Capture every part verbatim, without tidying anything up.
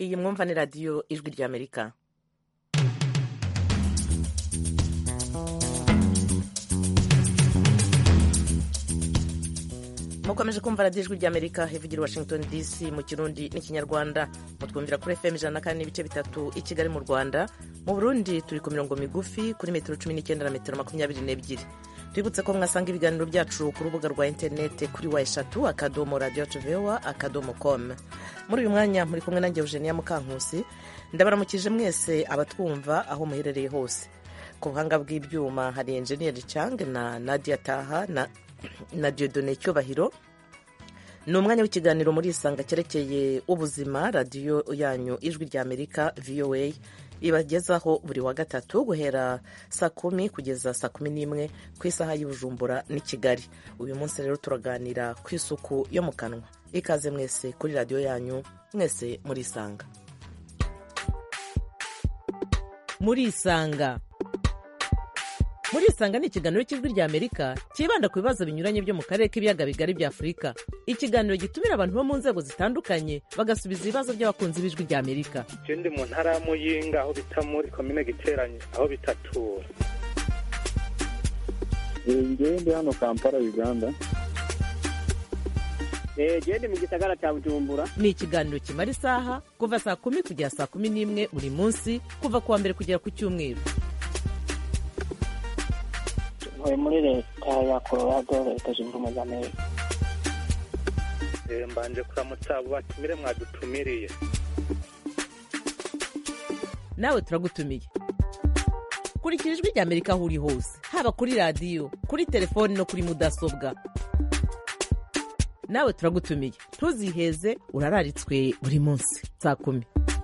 iyi mwumva ni radiyo ijwi ry'Amerika. mukomeje kumva radiyo ijwi ry'Amerika ivugira Washington D C mu kirundi n'ikinyarwanda. mutwumvira kuri F M ijana na kane n'ibice bitatu i Kigali mu Rwanda. mu Burundi turi ku mirongo migufi kuri metero cumi n'icyenda na metero makumyabiri n'ebyiri. twibutse ko mwasanga ibiganiro byacu ku rubuga rwa interineti kuri wa eshatu akadomo radiyo tuvewa akadomo com. muri uyu mwanya muri kumwe nanjye Eugenia Mukankusi. ndabaramukije mwese abatwumva aho muherereye hose. ku buhanga bw'ibyuma hari enjeniyeri Chang na Nadia Taha na na Dieudonné Cyubahiro. ni umwanya w'ikiganiro muri isanga cyerekeye ubuzima. radiyo yanyu ijwi ry'Amerika V O A ibagezaho buri wa gatatu guhera saa kumi kugeza saa kumi n'imwe ku isaha y'Ubujumbura n'i Kigali. uyu munsi rero turaganira ku isuku yo mu kanwa. ikaze mwese kuri radiyo yanyu, mwese muri isanga. muri isanga muri isanga ni ikiganiro cy'ijwi ry'Amerika cyibanda ku bibazo binyuranye byo mu karere k'ibiyaga bigari bya Afurika. ikiganiro gitumira abantu bo mu nzego zitandukanye bagasubiza ibibazo by'abakunzi b'ijwi ry'Amerika. Je ndi mu ntara ya Muyinga aho bita muri komine Giteranyi aho bitatura. Ngewe ndi hano Kampala Uganda. Eh je ndi mu gisagara cya Bujumbura. Ni ikiganiro kimara isaha kuva saa kumi kugera saa kumi n'imwe buri munsi kuva kuwa mbere kugera ku cyumweru. muri leta ya Colorado leta zunze ubumwe za Amerika. Eh mbanje kuramutsa abo batumire mwadutumiriye. nawe turagutumiye. kurikira ijwi ry'Amerika aho uri hose, haba kuri radiyo, kuri telefoni no kuri mudasobwa. nawe turagutumiye, ntuziheze, urararitswe buri munsi saa kumi.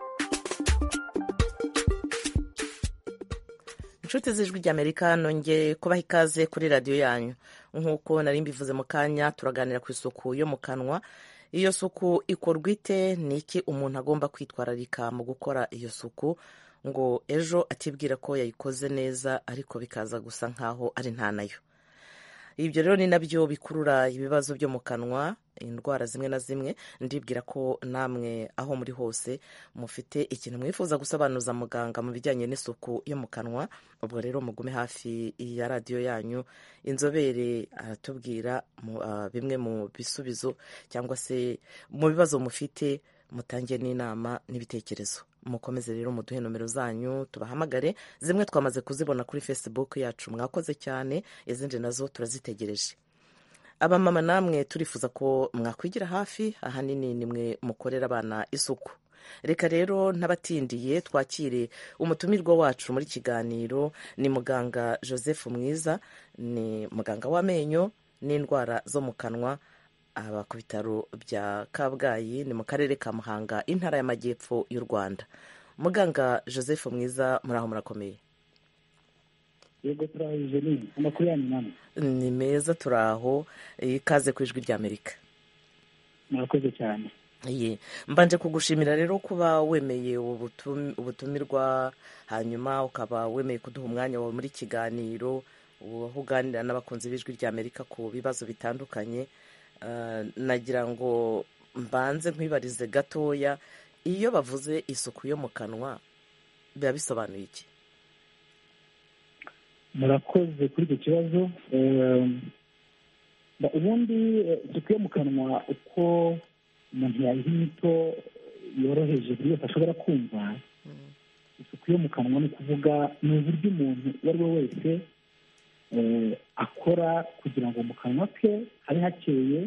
inshuti z'ijwi ry'Amerika, nongeye kubaha ikaze kuri radiyo yanyu. nk'uko nari mbivuze mu kanya, turaganira ku isuku yo mu kanwa. iyo suku ikorwa ite? ni iki umuntu agomba kwitwararika mu gukora iyo suku ngo ejo atibwira ko yayikoze neza ariko bikaza gusa nk'aho ari nta nayo? ibyo rero ni nabyo bikurura ibibazo byo mu kanwa, indwara zimwe na zimwe. ndibwira ko namwe aho muri hose mufite ikintu mwifuza gusobanuza muganga mu bijyanye n'isuku yo mu kanwa. ubwo rero mugume hafi ya radiyo yanyu, inzobere aratubwira uh, bimwe mu bisubizo cyangwa se mu bibazo mufite, mutange n'inama n'ibitekerezo. mukomeze rero muduhe nomero zanyu tubahamagare. zimwe twamaze kuzibona kuri Facebook yacu, mwakoze cyane. izindi nazo turazitegereje. abamama namwe turifuza ko mwakwigira hafi, ahanini nimwe mukorera abana isuku. reka rero ntabatindiye twakire umutumirwa wacu muri kiganiro. ni muganga Joseph Mwiza, ni muganga w'amenyo n'indwara zo mu kanwa, aba ku bitaro bya Kabgayi, ni mu karere ka Muhanga, intara y'Amajyepfo y'u Rwanda. muganga Joseph Mwiza, muri aho murakomeye? Yego turahije. ni amakuru yanyu namwe? ni meza, turaho. ikaze ku ijwi ry'Amerika. murakoze cyane. Ye, mbanje kugushimira rero kuba wemeye ubutum, ubutumirwa, hanyuma ukaba wemeye kuduha umwanya wawe muri kiganiro, aho uganira n'abakunzi b'ijwi ry'Amerika ku bibazo bitandukanye. Uh, nagira ngo mbanze nkwibarize gatoya, iyo bavuze isuku yo mu kanwa biba bisobanuye iki? murakoze kuri icyo kibazo. ubundi isuku yo mu kanwa uko umuntu yayiha inyito yoroheje buri wese ashobora kumva, isuku yo mu kanwa ni ukuvuga ni uburyo umuntu uwo ari we wese akora kugira ngo mu kanwa ke habe hakeye,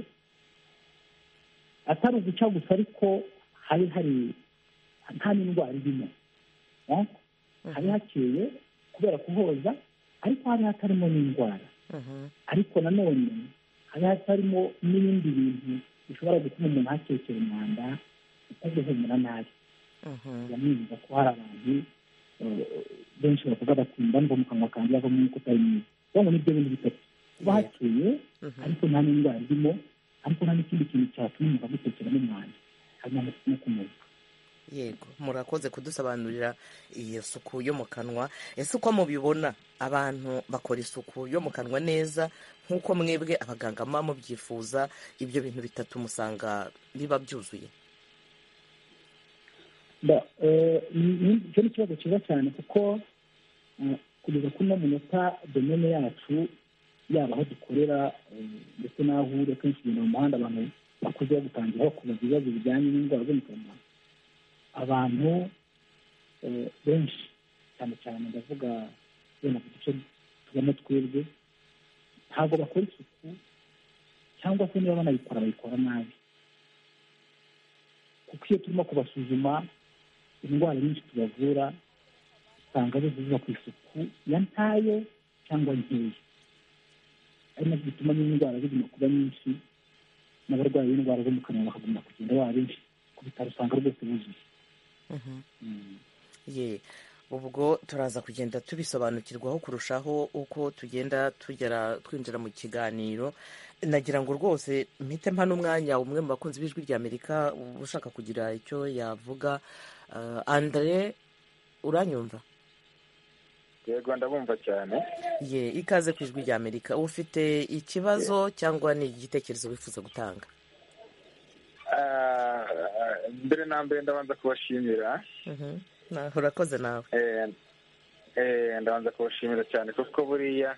atari uguca gusa ariko habe hari nta n'indwara irimo. habe hakeye kubera kuhoza, ariko habe hatarimo n'indwara. ariko nanone habe hatarimo n'ibindi bintu bishobora gutuma umuntu hakekera umwanda utaguhumura nabi. yamwumva ko hari abantu benshi bavuga bati mba mu kanwa kanjye havamo umwuka utari mwiza. ubwo ni byo bintu bitatu: kuba hakeye ariko nta n'indwara irimo, ariko nta n'ikindi kintu cyatuma umuntu agutekeramo umwanda, harimo no kumuva. yego, murakoze kudusobanurira iyo suku yo mu kanwa. ese uko mubibona, abantu bakora isuku yo mu kanwa neza nk'uko mwebwe abaganga muba mubyifuza? ibyo bintu bitatu musanga biba byuzuye? icyo ni ikibazo cyiza cyane kuko kugeza kuri uno munota domene yacu yaba aho dukorera ndetse n'aho uri akenshi ugenda mu muhanda abantu bakuze bagutangira kubaza ibibazo bijyanye n'indwara zo mu kanwa. Abantu benshi cyane cyane ndavuga wenda ku duce tubamo twebwe ntabwo bakora isuku cyangwa se niba banayikora bayikora nabi, kuko iyo turimo kubasuzuma indwara nyinshi tubavura usanga zose ziva ku isuku ya ntayo cyangwa nkeya, ari nabyo bituma n'indwara ziguma kuba nyinshi n'abarwayi b'indwara zo mu kanwa bakagomba kugenda baba benshi ku bitaro usanga rwose buzuye. ye ubwo turaza kugenda tubisobanukirwaho kurushaho uko tugenda tugera twinjira mu kiganiro. Nagira ngo rwose mpite mpa n'umwanya umwe mu bakunzi b'ijwi rya Amerika ushaka kugira icyo yavuga. uh, Andre, uranyumva? Yego, ndabumva cyane. ye ikaze ku ijwi rya Amerika. Ufite ikibazo cyangwa ni igitekerezo wifuza gutanga? mbere na mbere ndabanza kubashimira. urakoze nawe. ndabanza kubashimira cyane kuko buriya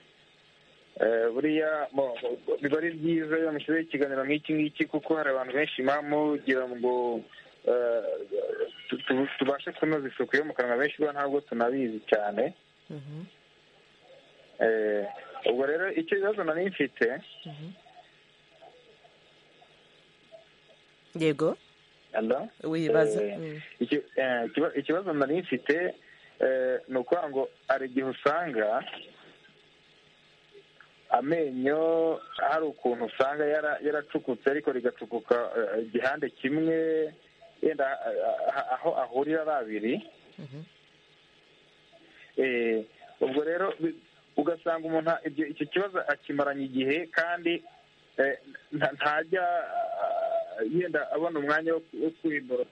buriya biba ari byiza iyo mushyizeho ikiganiro nk'iki ngiki, kuko hari abantu benshi mugira ngo tubashe kunoza isuku yo mu kanwa, benshi bo ntabwo tunabizi cyane. ubwo rero icyo bibazo nari mfite. yego wibaza. ikibazo nari mfite ni ukuvuga ngo hari igihe usanga amenyo hari ukuntu usanga yaracukutse ariko rigacukuka igihande kimwe, yenda aho ahurira ari abiri. ubwo rero ugasanga umuntu icyo kibazo akimaranye igihe kandi ntajya yenda abona umwanya wo kwiborosa.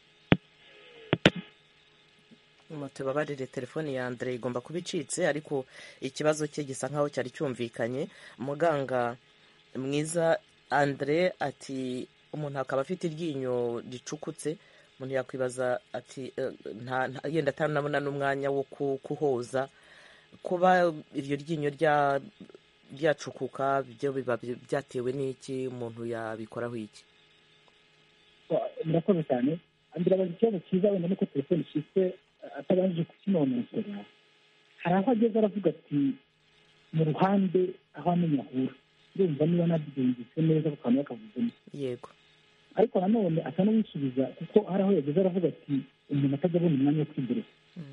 tubabarire telefoni ya Andre igomba kuba icitse, ariko ikibazo cye gisa nkaho cyari cyumvikanye. Muganga mwiza Andre ati umuntu akaba afite iryinyo ricukutse, umuntu yakwibaza ati yenda atanabona n'umwanya wo kuhoza, kuba iryo ryinyo ryacukuka byo biba byatewe n'iki? Umuntu yabikoraho iki? murakoze cyane. Andre abaza ikibazo cyiza, wenda nuko telefoni icitse atabanje kukinonosora. Hari aho ageze aravuga ati mu ruhande aho amenyo ahura, urumva niba nabyumvise neza bakaba bakavuzemo. yego, ariko nanone asa n'uwisubiza kuko hari aho yageze aravuga ati umuntu atajya abona umwanya wo kwiborosa.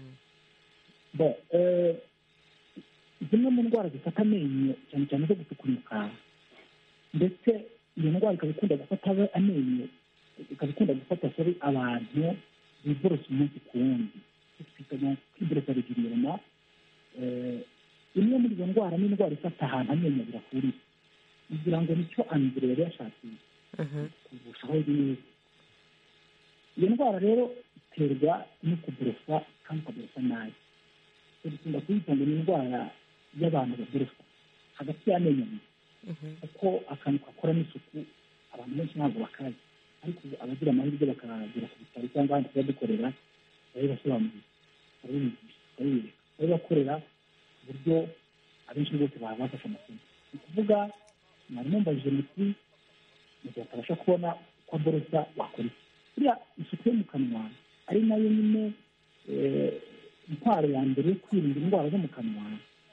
zimwe mu ndwara zifata amenyo cyane cyane zo gutukura, ndetse iyo ndwara ikaba ikunda gufata amenyo, ikaba ikunda gufata sori abantu biborosa umunsi ku wundi, twita kwiborosa regulierement. imwe muri izo ndwara ni indwara ifata ahantu amenyo abiri ahuriye, kugira ngo nicyo Andre yari yashakiye kuvushaho neza. iyo ndwara rero iterwa no kuborosa kandi ukaborosa nabi. dukunda kuyita ngo ni indwara y'abantu baborosa hagati y'amenyo abiri, kuko akantu kakora n'isuku abantu benshi ntabwo bakazi, ariko abagira amahirwe bakagera ku bitaro cyangwa ahandi tuba dukorera barabibasobanurira, barabibigisha, barabibereka, barabibakorera ku buryo abenshi bose baba bafashe amasomo. ni ukuvuga mwarimu mbajije muti mu gihe atabasha kubona uko aborosa wakora iki? buriya isuku yo mu kanwa ari nayo nyine intwaro ya mbere yo kwirinda indwara zo mu kanwa.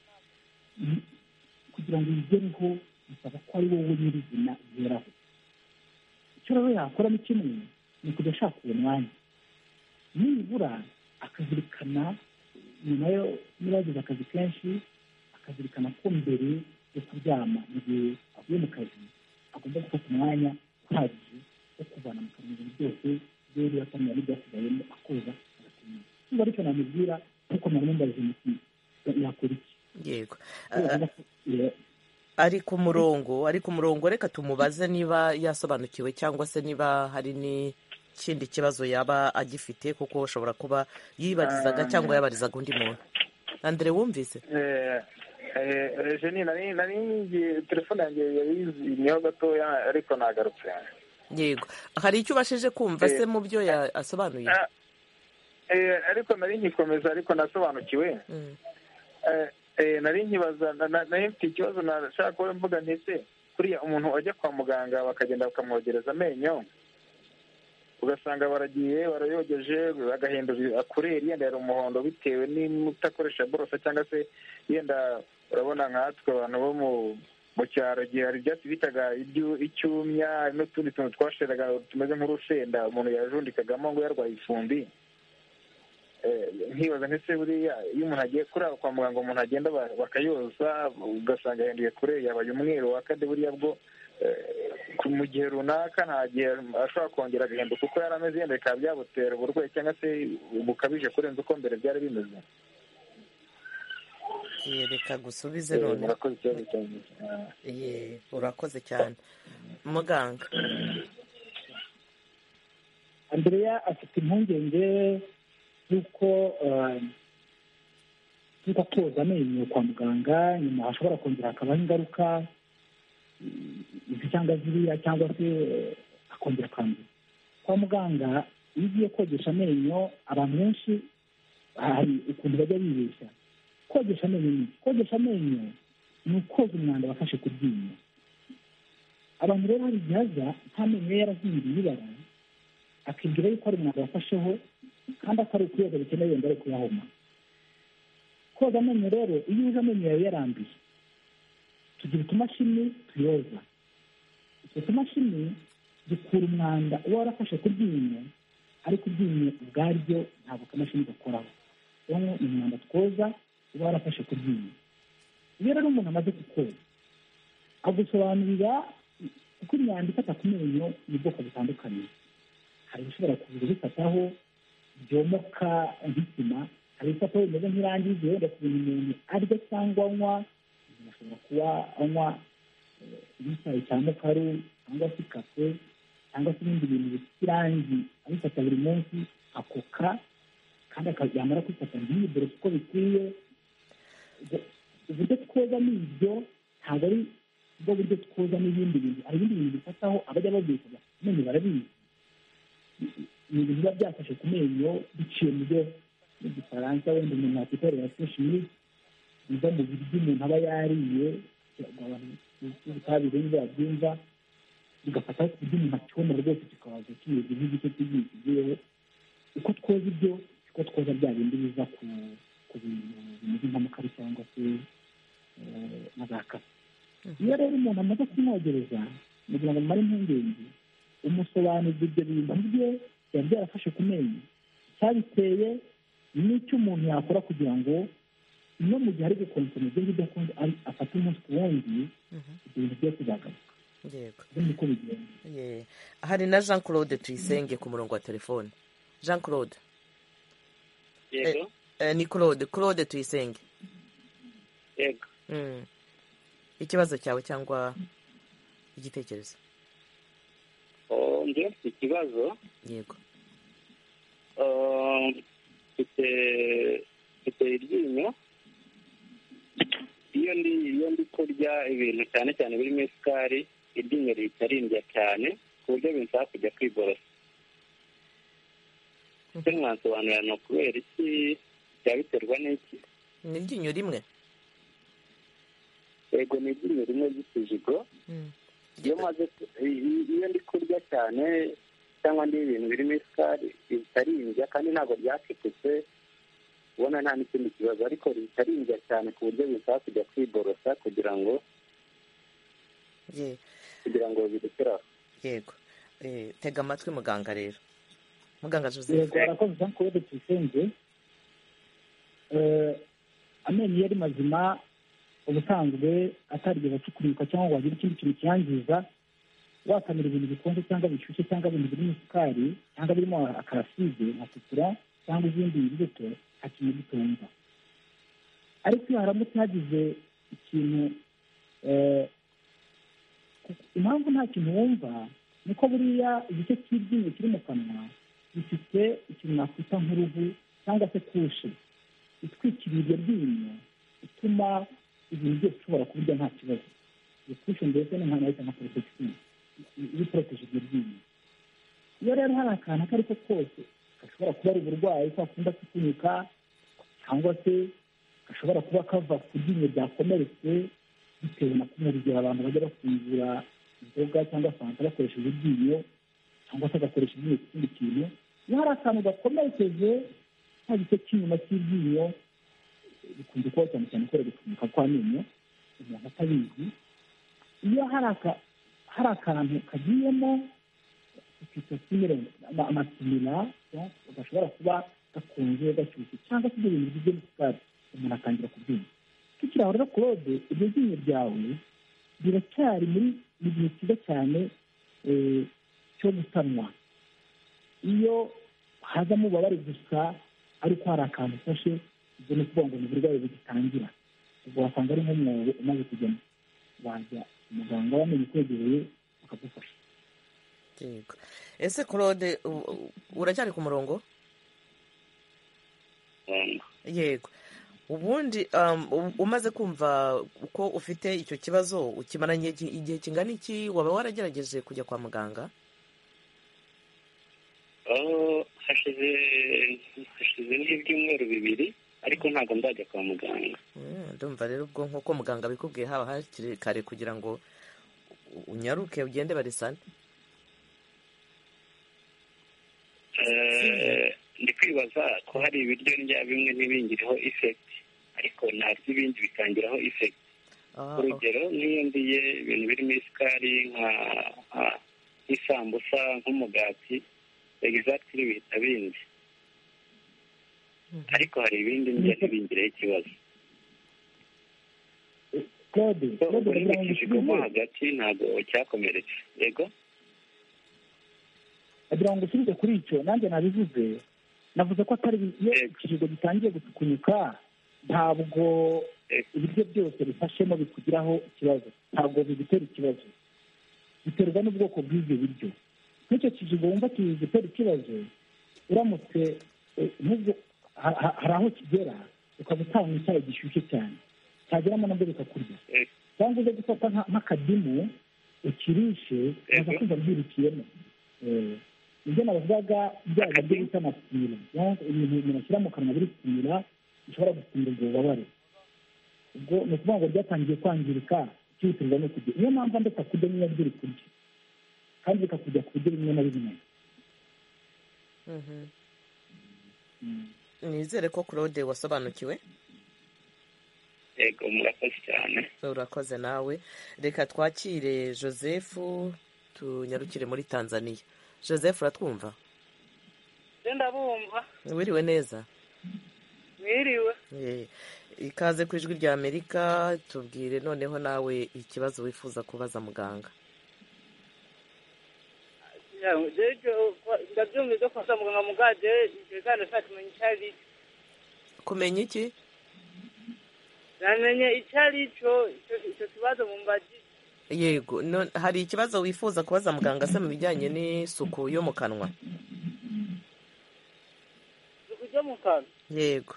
kugira ngo uyigereho bisaba ko ari wowe nyirizina yeraho. icyo rero yakora ni kimwe, ni ukujya ashaka uwo mwanya, nibura akazirikana nyuma yo niba yagize akazi kenshi, akazirikana ko mbere yo kuryama mu gihe avuye mu kazi agomba gufata umwanya uhagije wo kuvana mu kanwa ibintu byose rero yatamenya n'ibyasigayemo akoza agatumira. niba aricyo namubwira ariko mwarimu mbajije muti yakora iki? yego, ari ku murongo ari ku murongo reka tumubaze niba yasobanukiwe cyangwa se niba hari n'ikindi kibazo yaba agifite, kuko ushobora kuba yibarizaga cyangwa yabarizaga undi muntu. Andre, wumvise? jeni nari nari telefone yanjye yayizimyeho gatoya ariko nagarutse. yego, hari icyo ubashije kumva se mu byo yasobanuye? ariko nari nkikomeza ariko nasobanukiwe nari nkibaza nari mfite ikibazo nashaka kuba mvuga ntese kuriya umuntu ajya kwa muganga bakagenda bakamwogereza amenyo ugasanga baragiye barayogeje agahindura akureri yenda yari umuhondo bitewe n'utakoresha borosa cyangwa se yenda urabona nkatwe abantu bo mu cyaro gihe hari ibyatsi bitaga icyumya n'utundi tuntu twasheraga tumeze nk'urusenda umuntu yajundikagamo ngo yarwaye ifumbi nkibaza ndetse buriya iyo umuntu agiye kuraba kwa muganga umuntu agenda bakayoza ugasanga yahinduye kureri yabaye umweru wakade buriya bwo mu gihe runaka nta gihe ashobora kongera agahinduka kuko yari ameze yenda bikaba byabutera uburwayi cyangwa se bukabije kurenza uko mbere byari bimeze. reka gusubize none urakoze cyane muganga. Andrea afite impungenge y'uko y'uko koza amenyo kwa muganga nyuma hashobora kongera hakabaho ingaruka izi cyangwa ziriya cyangwa se akongera akandura. Kwa muganga iyo ugiye kogesha amenyo abantu benshi hari ukuntu bajya bibeshya. Kogesha amenyo ni kogesha amenyo ni ukoza umwanda wafashe ku ryinyo. Abantu rero hari igihe aza nta menyo yarahinduye ibara akibwira yuko ari umwanda wafasheho kandi atari ukuyoza bikeneye wenda ari kuyahoma. Koza amenyo rero iyo uje amenyo yawe yarambiye tugira utumashini tuyoza. Utwo tumashini dukura umwanda uba warafashe ku ryinyo ariko iryinyo ubwaryo ntabwo akamashini gakoraho. Rero ni umwanda twoza uba warafashe ku ryinyo. Iyo rero umuntu amaze kukoza agusobanurira uko imyanda ifata ku menyo ni ubwoko butandukanye. Hari ibishobora kuza bifataho byomoka nk'isima, hari ibifataho bimeze nk'irangi wenda ku bintu umuntu arya cyangwa anywa. Ashobora kuba anywa nk'icyayi cya mukaru cyangwa se kafe cyangwa se ibindi bintu bifite irangi abifata buri munsi akoka kandi yamara kwifata ntiyibure kuko bikwiye. Uburyo twoza ni ibyo ntabwo ari bwo buryo twoza n'ibindi bintu. Hari ibindi bintu bifataho abajya babyifuza amenyo barabizi. Ni ibintu biba byafashe ku menyo biciye mu byo mu gifaransa wenda umuntu yakwikorera feshini biva mu biryo umuntu aba yariye ubutabire ntibabyumva bigafata ku buryo umuntu akibona rwose kikabaza kimeze nk'igice cy'igihe kigiyeho. Uko twoza ibyo uko twoza bya bindi biza ku ku bintu bimeze nk'amakara cyangwa se na za kafe. Iyo rero umuntu amaze kumwogereza kugira ngo amare impungenge umusobanurira ibyo bintu bye biba byarafashe ku menyo icyabiteye n'icyo umuntu yakora kugira ngo no mu gihe ari gukonsoma ibyo ngibyo afata umunsi ku wundi ibyo bintu byo kuzagaruka. Yego niko bigenda. Hari na Jean Claude Tuyisenge ku murongo wa telefone. Jean Claude. Yego. Eh, ni Claude Claude Tuyisenge. Yego. Mm. Ikibazo cyawe cyangwa igitekerezo? Oh, nje ikibazo. Yego. Uh, ite ite iryinyo iyo ndi iyo ndi kurya ibintu cyane cyane birimo isukari iryinyo ritarindya cyane ku buryo binsaba kujya kwiborosa. Ese mwansobanurira no kubera iki byabiterwa n'iki? Ni iryinyo rimwe? Yego ni iryinyo rimwe ry'ikijigo. Iyo maze iyo ndi kurya cyane cyangwa ndi ibintu birimo isukari ritarindya kandi ntabwo ryacecetse ubona nta n'ikindi kibazo ariko ritarindya cyane ku buryo bisaba kujya kwiborosa kugira ngo kugira ngo birekere aho. Yego. Tega amatwi muganga rero. Muganga Joseph. Yego arakoze Jean Claude Tuyisenge. Amenyo yari mazima ubusanzwe atarigeze acukurirwa cyangwa ngo hagire ikindi kintu kiyangiza. Wakamira ibintu bikonje cyangwa bishyushye cyangwa ibintu birimo isukari cyangwa birimo akaraside nka sutura cyangwa izindi mbuto nta kintu gitumva. Ariko iyo haramutse hagize ikintu impamvu nta kintu wumva niko buriya igice cy'iryinyo kiri mu kanwa gifite ikintu nakwita nk'uruhu cyangwa se kushe itwikiriye iryo ryinyo ituma ibintu byose ushobora kubirya nta kibazo. iyo kushe mbese ni nk'ahantu hahita nka porotective iba iporoteje iryo ryinyo. Iyo rero hari akantu ako ari ko kose gashobora kuba ari uburwayi kakunda kutunyuka, cyangwa se gashobora kuba kava ku ryinyo ryakomeretse bitewe na kumwe urugero abantu bajya bafungura inzoga cyangwa fanta bakoresheje iryinyo, cyangwa se agakoresha iryinyo ku kindi kintu. iyo hari akantu gakomerekeje nta gice cy'inyuma cy'iryinyo, bikunze kuba cyane cyane kubera gufunguka kw'amenyo umuntu atabizi. iyo hari akantu kagiyemo amasimira gashobora kuba gakunze gashyushye cyangwa se ibyo bintu bigiye n'isukari, umuntu atangira kubyumva. tukiri aho rero Claude, iryo ryinyo ryawe riracyari muri mu gihe cyiza cyane cyo gusanwa. iyo hazamo ububabare gusa ariko hari akantu ufashe, ibyo ni ukuvuga ngo ni uburwayi bugitangira, ubwo wasanga ari nk'umwobo umaze kujyamo, wajya umuganga wamenye ukwegereye akagufasha. yego. ese Claude uracyari ku murongo? yego. ubundi umaze kumva uko ufite icyo kibazo ukimaranye igihe kingana iki? waba waragerageje kujya kwa muganga? hashize hashize n'ibyumweru bibiri ariko ntabwo ndajya kwa muganga. ndumva rero ubwo nk'uko muganga bikubwiye haba hakiri kare kugira ngo unyaruke ugende barisane. ndi kwibaza ko hari ibiryo ndya bimwe ntibingiriho ifekiti, ariko narya ibindi bikangiraho ifekiti. urugero nk'iyo ndiye ibintu birimo isukari nk'isambusa nk'umugati egizagitiri bihita bindi, ariko hari ibindi ndya ntibingireho ikibazo. urimo hagati ntabwo cyakomeretse. yego, agira ngo usubize kuri icyo. nanjye nabivuze, navuze ko atari iyo ikijigo gitangiye gutukunyuka ntabwo ibiryo byose bifashemo bikugiraho ikibazo, ntabwo bigutera ikibazo, biterwa n'ubwoko bw'ibyo biryo. nk'icyo kijigo wumva kigutera ikibazo, uramutse hari aho kigera ukaba utanywa icyayi gishyushye cyane, cyageramo nabwo bikakurya, cyangwa uze gufata nk'akadimu ukirishe ukaza kumva byirukiyemo. ibyo navugaga bya biryo bita amasimira, ibintu umuntu ashyira mu kanwa biri kumira bishobora gusimira ubwo bubabare, ubwo ni ukuvuga ngo byatangiye kwangirika cyihutirwa no kurya. niyo mpamvu ndetse kurya niyo biri kurya kandi bikakujya ku buryo bimwe na bimwe. nizere ko Claude wasobanukiwe. yego, murakoze cyane. urakoze nawe. reka twakire Joseph, tunyarukire muri Tanzania. Joseph, uratwumva? ndabumva. wiriwe neza? mwiriwe. ikaze ku ijwi rya Amerika. tubwire noneho nawe ikibazo wifuza kubaza muganga. ndabyumvise ko kwa muganga mugaje kandi nshaka kumenya icyo ari cyo. kumenya iki? namenye icyo ari cyo, icyo kibazo mu mbaji. yego. hari ikibazo wifuza kubaza muganga se mu bijyanye n'isuku yo mu kanwa? isuku yo mu kanwa? yego.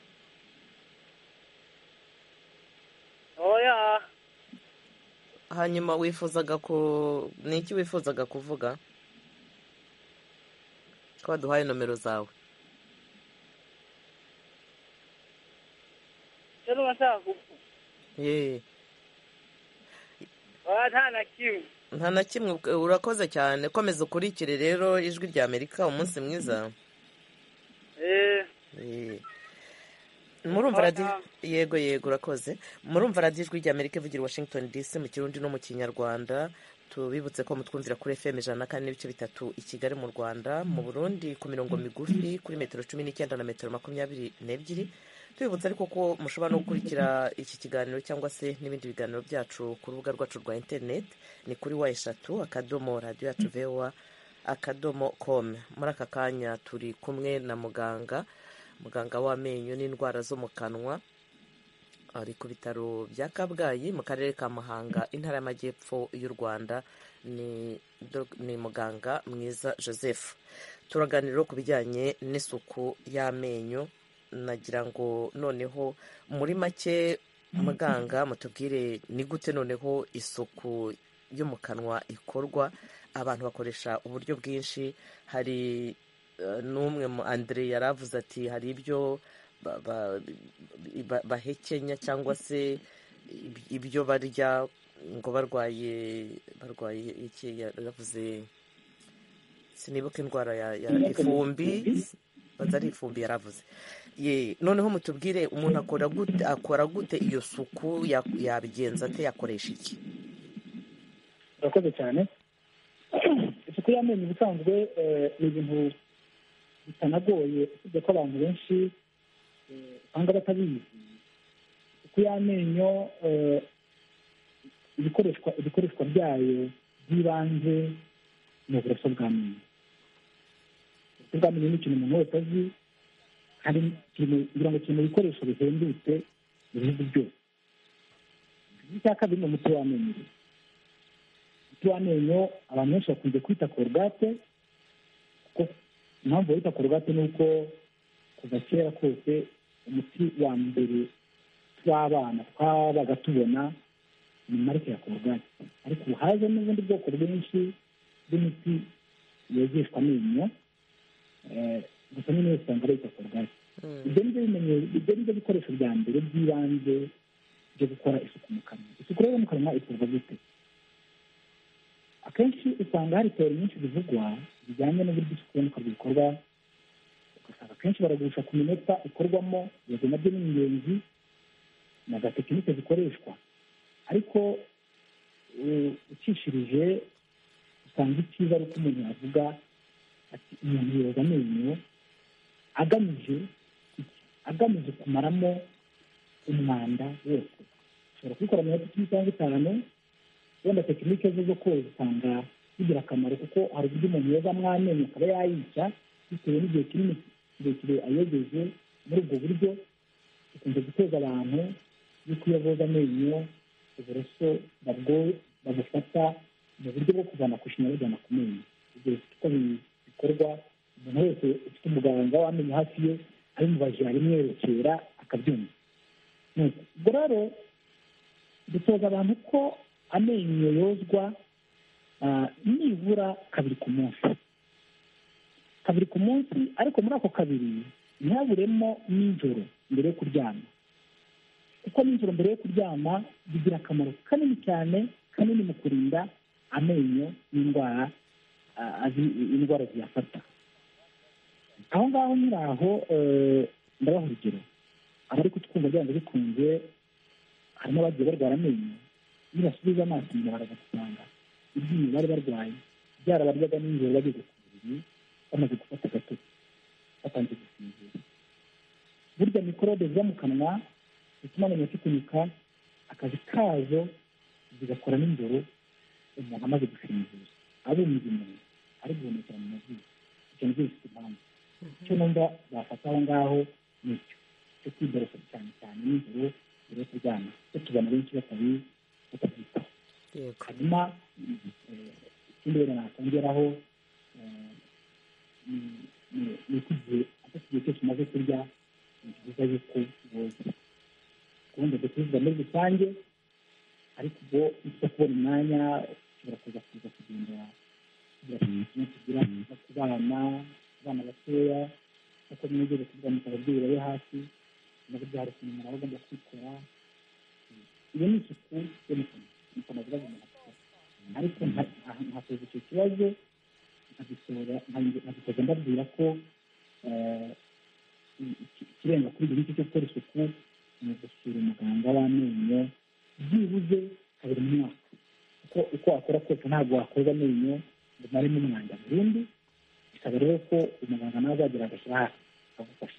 oya. hanyuma wifuzaga ku ni iki wifuzaga kuvuga? ko waduhaye nomero zawe. cyo nashaka kuvuga. ye oya, nta na kimwe. nta na kimwe. urakoze cyane. komeza ukurikire rero ijwi rya Amerika. umunsi mwiza. eh murumva radiyo. yego yego, urakoze. murumva radiyo ijwi rya Amerika ivugira Washington D C mu kirundi no mu kinyarwanda. tubibutse ko mutwumvira kuri F M ijana na kane n'ibice bitatu i Kigali mu Rwanda, mu Burundi ku mirongo migufi kuri metero cumi n'icyenda na metero makumyabiri n'ebyiri. tubibutse ariko ko mushobora no gukurikira iki kiganiro cyangwa se n'ibindi biganiro byacu ku rubuga rwacu rwa interineti, ni kuri wa eshatu akadomo radiyo yacu vewa akadomo komu. muri aka kanya turi kumwe na muganga muganga w'amenyo n'indwara zo mu kanwa, ari ku bitaro bya Kabgayi mu karere ka Muhanga, intara y'Amajyepfo y'u Rwanda. ni ni muganga Mwiza Joseph. turaganira ku bijyanye n'isuku y'amenyo. nagira ngo noneho muri make muganga mutubwire ni gute noneho isuku yo mu kanwa ikorwa. abantu bakoresha uburyo bwinshi. hari n'umwe mu Andre yari avuze ati hari ibyo bahekenya cyangwa se ibyo barya ngo barwaye barwaye iki yaravuze sinibuka indwara ya ifumbi baza ari ifumbi yaravuze ye. Noneho mutubwire umuntu akora gute akora gute iyo suku yabigenza ate, yakoresha iki? urakoze cyane. isuku y'amenyo ubusanzwe ni ibintu bitanagoye, usibye ko abantu benshi usanga batabizi. isuku y'amenyo ibikoreshwa ibikoreshwa byayo by'ibanze ni uburoso bw'amenyo. uburoso bw'amenyo ni ikintu umuntu wese azi, hari kugira ngo kiri mu bikoresho bihendutse mu bihugu byose. icya kabiri ni umuti w'amenyo. umuti w'amenyo abantu benshi bakunze kwita korogate, kuko impamvu bita korogate ni uko kuva kera kose umuti wa mbere tw'abana twabaga tubona ni marike ya korogate, ariko ubu haje n'ubundi bwoko bwinshi bw'imiti yogeshwa amenyo, gusa nyine yose usanga bayita korogate. ibyo ni byo bimenyero, ibyo ni byo bikoresho bya mbere by'ibanze byo gukora isuku mu kanwa. isuku rero mu kanwa ikorwa gute? akenshi usanga hari teori nyinshi zivugwa bijyanye n'uburyo isuku yo mu kanwa ikorwa, ugasanga akenshi baragurisha ku minota ikorwamo, ibyo nabyo ni ingenzi na za tekinike zikoreshwa, ariko ucishirije usanga icyiza ari uko umuntu yavuga ati umuntu yoza amenyo agamije agamije kumaramo umwanda wose. ushobora kubikora mu minota icumi cyangwa itanu, wenda tekinike ze zo koza usanga bigira akamaro, kuko hari uburyo umuntu yozamo amenyo akaba yayica bitewe n'igihe kinini kirekire ayogeje. muri ubwo buryo bikunze guteza abantu yuko iyo boza amenyo uburoso nabwo babufata mu buryo bwo kuvana ku shinya bajyana ku menyo. ibyo uko bikorwa, umuntu wese ufite umuganga w'amenyo hafi ye abimubaje arimwerekera akabyumva. ubwo rero dutoza abantu ko amenyo yozwa nibura kabiri ku munsi kabiri ku munsi ariko muri ako kabiri ntihaburemo nijoro mbere yo kuryama, kuko nijoro mbere yo kuryama bigira akamaro kanini cyane kanini mu kurinda amenyo n'indwara indwara ziyafata. aho ngaho nyiri aho ndabaha urugero, abari kutwumva byanga bikunze harimo abagiye barwara amenyo, iyo basubiza amaso inyuma baraza gusanga ibyinyo bari barwaye byarabaryaga nijoro bageze ku buriri bamaze gufata agatotsi batangiye gusinzira. burya mikorobe ziba mu kanwa zituma amenyo asukunika, akazi kazo zigakora nijoro umuntu amaze gusinzira abumva umuntu ari guhumekera mu mazuru. icyo ni bifite impamvu. icyo numva bafata aho ngaho ni icyo cyo kwiborosa cyane cyane nijoro mbere yo kuryama, cyo tubona benshi batabizi batabyitaho. hanyuma ikindi rero nakongeraho ni uko igihe afite igihe cyose umaze kurya ni byiza yuko boza. ubundi dukurizwa muri rusange, ariko ubwo ujya kubona umwanya ushobora kuza kuza kugendera kugira no ku bana abana batoya, kuko mwigeze kuvuga mu ababyeyi babe hafi nabwo byari ukuntu umuntu aba agomba kwikora. iyo ni isuku yo mu kanwa, mu kanwa ziba zigomba gukora, ariko nkasoza icyo kibazo nkagikoza mbabwira ko ikirenga kuri ibyo ngicyo cyo gukora isuku ni ugusura umuganga w'amenyo byibuze kabiri mu mwaka, kuko uko wakora kose ntabwo wakoza amenyo ngo umaremo umwanda burundu. bisaba rero ko umuganga nawe azagera agashyira hasi akagufasha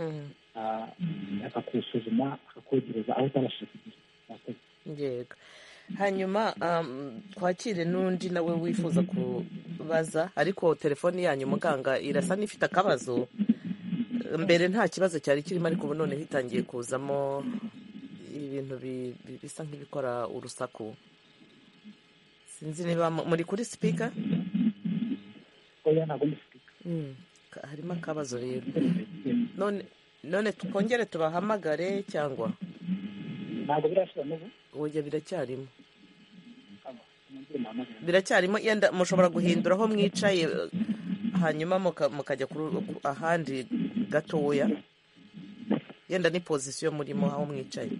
akakusuzuma akakogereza aho utabashije kugira. yego. hanyuma twakire n'undi nawe wifuza kubaza, ariko telefoni yanyu muganga irasa n'ifite akabazo. mbere nta kibazo cyari kirimo, ariko ubu none hitangiye kuzamo ibintu bisa nk'ibikora urusaku. sinzi niba muri kuri sipika. oya ntabwo ndi sipika. harimo akabazo rero. none none twongere tubahamagare cyangwa ntabwo birashira n'ubu? oya biracyarimo biracyarimo yenda mushobora guhindura aho mwicaye hanyuma mukajya ahandi gatoya yenda ni pozisiyo murimo aho mwicaye.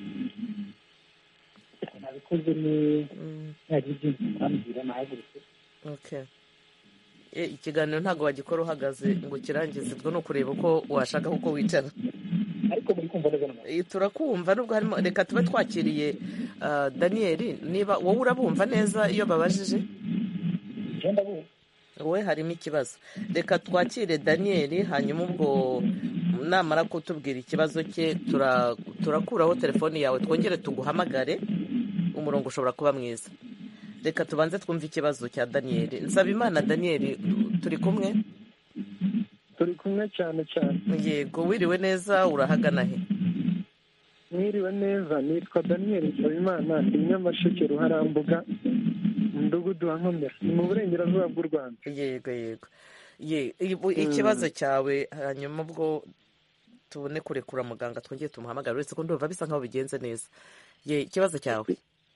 nabikoze ni ntagira byinshi mbabwira nahagurutse. Okay. Ikiganiro ntabwo wagikora uhagaze ngo kirangize, ubwo ni ukureba uko washaka uko wicara. ariko muri kumva neza n'amahoro. Turakumva nubwo harimo, reka tube twakiriye Daniel, niba wowe urabumva neza iyo babajije. Genda bumva. Wowe harimo ikibazo, reka twakire Daniel, hanyuma ubwo namara kutubwira ikibazo cye turakuraho telefoni yawe twongere tuguhamagare, umurongo ushobora kuba mwiza. Reka tubanze twumve ikibazo cya Daniel. Nsabimana Daniel, turi kumwe? Turi kumwe cyane cyane. Yego, wiriwe neza, urahagana he? Mwiriwe neza, nitwa Daniel Nsabimana, ndi Nyamasheke Ruharambuga, umudugudu wa Nkomera, ni mu burengerazuba bw'u Rwanda. Yego yego. Ye, ikibazo cyawe hanyuma ubwo tubone kurekura muganga twongeye tumuhamagara, uretse ko ndumva bisa nkaho bigenze neza. Ye, ikibazo cyawe.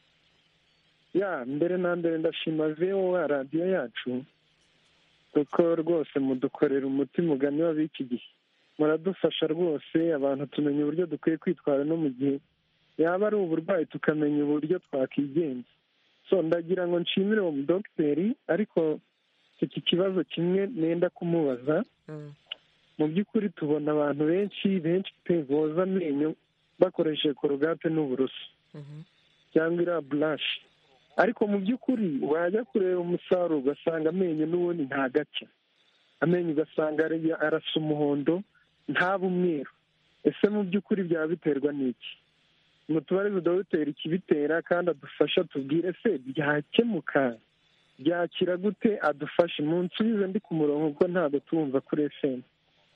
Ya, mbere na mbere ndashima V O A radiyo yacu, kuko rwose mudukorera umuti mugani w'ab'iki gihe. Muradufasha rwose, abantu tumenya uburyo dukwiye kwitwara no mu gihe yaba ari uburwayi tukamenya uburyo twakigenza. So ndagira ngo nshimire uwo mudogiteri, ariko iki kibazo kimwe nenda kumubaza. Mu by'ukuri tubona abantu benshi benshi pe boza amenyo bakoresheje korogate n'uburoso cyangwa iriya burashi, ariko mu by'ukuri wajya kureba umusaruro ugasanga amenyo n'ubundi ntagacya, amenyo ugasanga arasa umuhondo ntabe umweru. Ese mu by'ukuri byaba biterwa n'iki? mutubarize dogiteri ikibitera kandi adufasha, tubwire se byakemuka, byakira gute, adufashe. munsubize ndi ku murongo kuko ntabwo tumva kuri F M.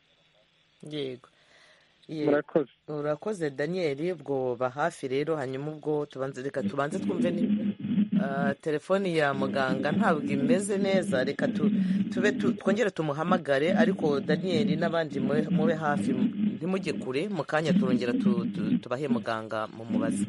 Yego. Murakoze. Urakoze Daniel, ubwo ba hafi rero, hanyuma ubwo tubanze reka tubanze twumve ni uh, telefoni ya muganga ntabwo imeze neza, reka tu, tube tu, twongere tumuhamagare, ariko Daniel n'abandi mube hafi, ntimujye kure, mu kanya turongera tu, tu, tubahe muganga mu mubaze.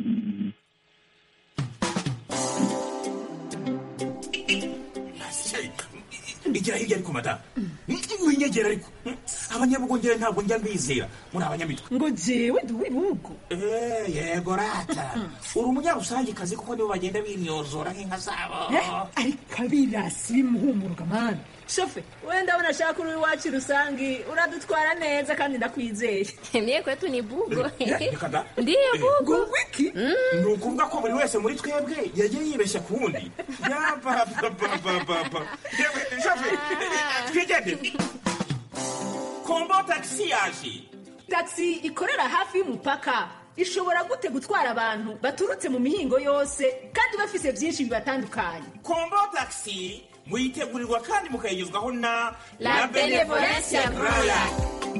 Igira hirya ariko madamu, winyegera ariko abanyabugongera ntabwo njya mbizera, muri abanyamitwe. Ngo jewe ndi uw'ibihugu. Eh, yego rata, uri umunyarusangikazi kuko nibo bagenda binyozora nk'inka zabo. Ariko abirasi bimuhumuruka mani. Shofe, wenda unashaka uri iwacu rusangi, uradutwara neza kandi ndakwizeye. Mie kwetu ni bugo. Ndiyo bugo. Wiki? Ni ukuvuga ko buri wese muri twebwe yagiye yibeshya ku wundi. Yapapapapapa. Shofe, twigende. Kombo taxi yaje. Taxi ikorera hafi y'umupaka. Ishobora gute gutwara abantu baturutse mu mihingo yose kandi bafise byinshi bibatandukanye. Kombo taxi muyitegurirwa kandi mukayigezwaho na La Benevolencia Royal.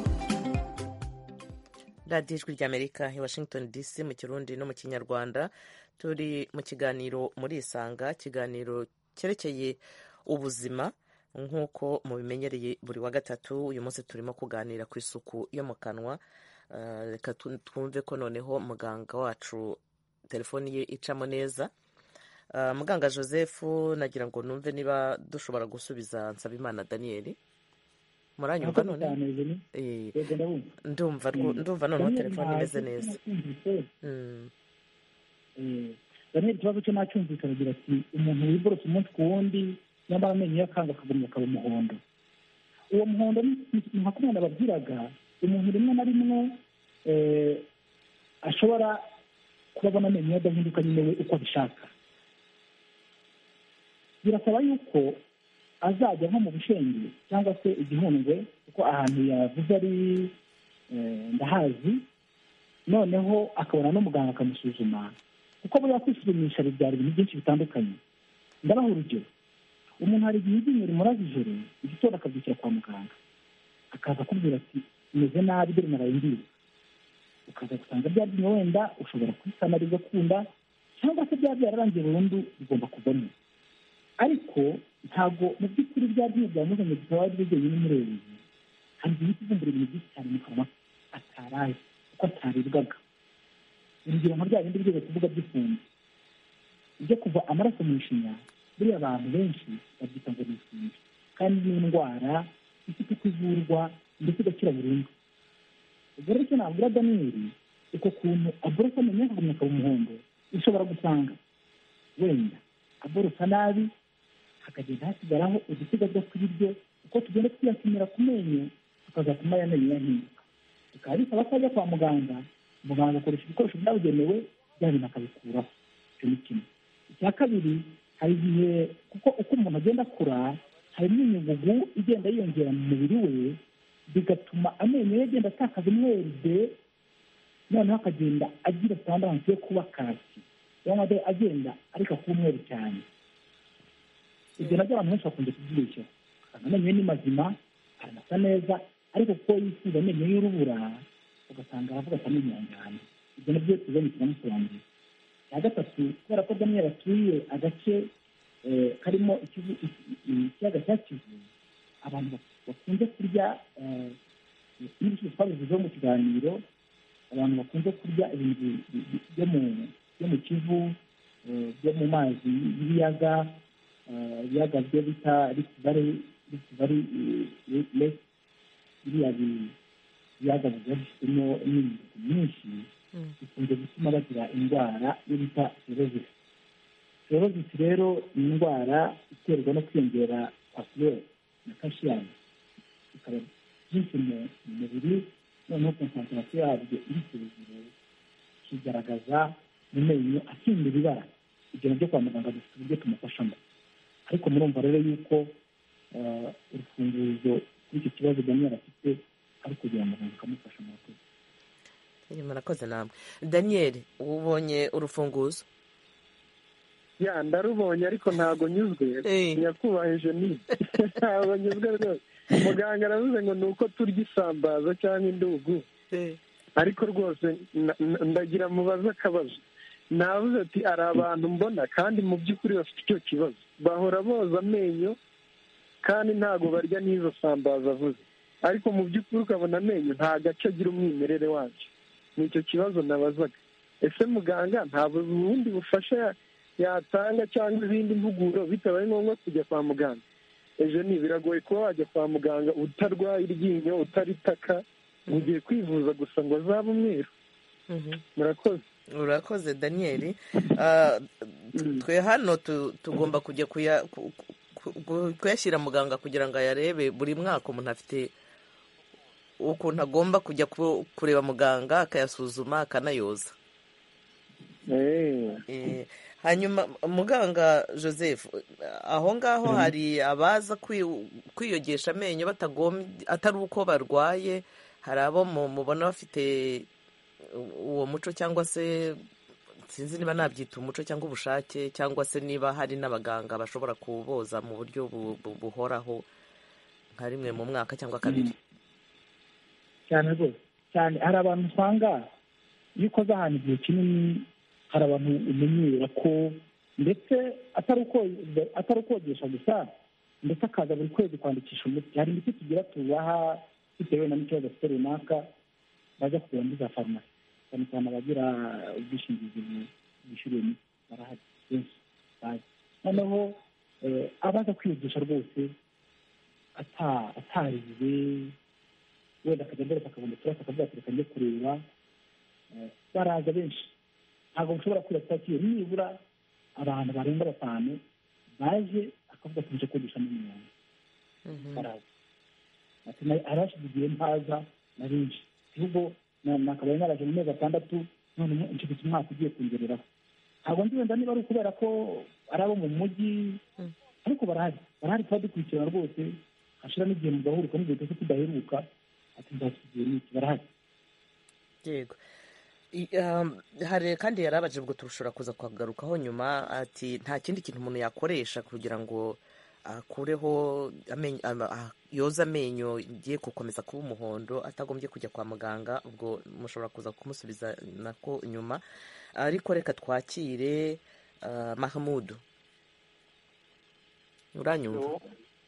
radiyo ijwi ry'Amerika i Washington D C mu Kirundi no mu Kinyarwanda. Turi mu kiganiro muri Isanga, kiganiro cyerekeye ubuzima nk'uko mubimenyereye buri wa gatatu. Uyu munsi turimo kuganira ku isuku yo mu kanwa. Reka uh, twumve ko noneho muganga wacu telefoni ye icamo neza. Uh, muganga Joseph, nagira ngo numve niba dushobora gusubiza Nsabimana Daniel. Muranyumva none? Eh, ndumva ndumva none telefoni imeze neza. Mm. Eh, Daniel ikibazo cyo nacyumvise agira ati umuntu wiborose umunsi ku wundi nyamara amenyo yakanga akagumya akaba umuhondo. Uwo muhondo ni nka kumwe nababwiraga, umuntu rimwe na rimwe eh ashobora kubona amenyo adahinduka nyine we uko abishaka. Birasaba yuko azajya nko mu bushenge cyangwa se igihundwe, kuko ahantu yavuze ari ndahazi, noneho akabona n'umuganga akamusuzuma, kuko buriya kwisuzumisha bibyara ibintu byinshi bitandukanye. Ndabaha urugero, umuntu hari igihe iryinyo rimuraza ijoro, igitondo akabyukira kwa muganga akaza akubwira ati umeze nabi dore naraye ndiba, ukaza gusanga bya ryinyo wenda ushobora kwisana rigakunda, cyangwa se bya byararangiye burundu bigomba kuvamo. Ariko ntabwo mu by'ukuri bya ryinyo byamuzanye bikaba ari byo byonyine umurebeye. Hari igihe kivumbura ibintu byinshi cyane mu kanwa ataraye kuko ataribwaga. Urugero nka bya bindi byose tuvuga by'ifunze, ibyo kuva amaraso mu ishinya, buriya abantu benshi babyita ngo ni ifunze. kandi n'indwara ifite uko ivurwa ndetse igakira burundu. ubwo rero icyo nabwira daniyeli uko kuntu aborosa amenyo hanyuma akaba umuhondo ushobora gusanga wenda aborosa nabi hakagenda hasigaraho udusigazo tw'ibiryo uko tugenda twiyakimira ku menyo tukazatuma aya menyo yahinduka. bikaba bisaba ko ajya kwa muganga, muganga akoresha ibikoresho byabugenewe bya bintu akabikuraho. icyo ni kimwe. icya kabiri, hari igihe kuko uko umuntu agenda akura hari n'imyugugu igenda yiyongera mu mubiri we bigatuma amenyo ye agenda atakaza umweru de noneho akagenda agira sandaransi yo kuba kaki cyangwa agenda ariko kuba umweru cyane. ibyo nabyo abantu benshi bakunze kubyibeshya, amenyo ye ni mazima aranasa neza ariko kuko yisiga amenyo y'urubura ugasanga aravuga ati amenyo yanjye hanze. ibyo nabyo tuzanye turamusobanurira. icya gatatu, kubera ko daniyeli atuye agace karimo ikiyaga cya Kivu, abantu bakunze kurya n'ibicuruzwa twabivuzeho mu kiganiro, abantu bakunze kurya ibintu byo mu Kivu, byo mu mazi y'ibiyaga, ibiyaga byo bita riftivali lake, biriya biyaga biba bifitemo n'imyumbati myinshi, bikunze gutuma bagira indwara yo bita cirrhosis. cirrhosis rero ni indwara iterwa no kwiyongera kwa fluor na calcium, bikaba byinshi mu mubiri, noneho konsantarasiyo yabyo iri hejuru, kigaragaza mu menyo akindura ibara. ibyo nabyo kwa muganga dufite uburyo tumufashamo, ariko murumva rero yuko urufunguzo kuri icyo kibazo daniyeli afite ari kugira ngo muganga akamufasha mu bakozi. murakoze namwe. daniyeli, ubonye urufunguzo? ya ndarubonye ariko ntabwo nyuzwe. nyakubahije ni ntabwo nyuzwe rwose. muganga aravuze ngo ni uko turya isambaza cyangwa indugu, ariko rwose ndagira mubaze akabazo. navuze ati ari abantu mbona kandi mu by'ukuri bafite icyo kibazo, bahora boza amenyo kandi ntabwo barya n'izo sambaza avuze, ariko mu by'ukuri ukabona amenyo nta gace agira umwimerere wacyo. ni icyo kibazo nabazaga. ese muganga nta bundi bufasha yatanga cyangwa izindi mpuguro bitabaye ngombwa kujya kwa muganga? ejo ni biragoye kuba wajya kwa muganga utarwaye iryinyo utaritaka, ugiye kwivuza gusa ngo azabe umweru. murakoze. urakoze daniyeli. twe hano tugomba kujya kuyashyira muganga kugira ngo ayarebe buri mwaka. umuntu afite ukuntu agomba kujya kureba muganga akayasuzuma akanayoza. hanyuma muganga Joseph, aho ngaho hari abaza kwiyogesha amenyo atari uko barwaye, hari abo mubona bafite uwo muco, cyangwa se sinzi niba nabyita umuco cyangwa ubushake, cyangwa se niba hari n'abaganga bashobora kuboza mu buryo buhoraho nka rimwe mu mwaka cyangwa kabiri. cyane rwose cyane. hari abantu usanga iyo ukoze ahantu igihe kinini, hari abantu umenyera ko ndetse atari ukogesha gusa, ndetse akaza buri kwezi kwandikisha umuti. hari imiti tugira tubaha bitewe n'ikibazo afite runaka, baza kugura muri za farumasi, cyane cyane abagira ubwishingizi bwishyuriye imiti barahari benshi bazi. noneho abaza kwiyogesha rwose atariwe, wenda akajya mbere akabona uturasi akavuga ati reka njye kureba, baraza benshi. ntabwo ushobora kwiyakira nibura abantu barenga batanu baje akavuga ati nje kogesha n'umuntu. baraza ati arashize igihe mpaza na benshi, ahubwo nakabaye naraje mu mezi atandatu, none nshyize umwaka ugiye kongereraho. ntabwo nzi wenda niba ari ukubera ko ari abo mu mujyi, ariko barahari barahari tuba dukurikirana rwose. hashira n'igihe mugahuruka n'igihe cyose tudaheruka, ati nzasigiye n'iki, barahari. yego. hari kandi yarabaje ubwo turushobora kuza kugarukaho nyuma, ati nta kindi kintu umuntu yakoresha kugira ngo akureho yoza amenyo igiye gukomeza kuba umuhondo atagombye kujya kwa muganga. ubwo mushobora kuza kumusubiza nako nyuma, ariko reka twakire Mahmoud. uranyumva?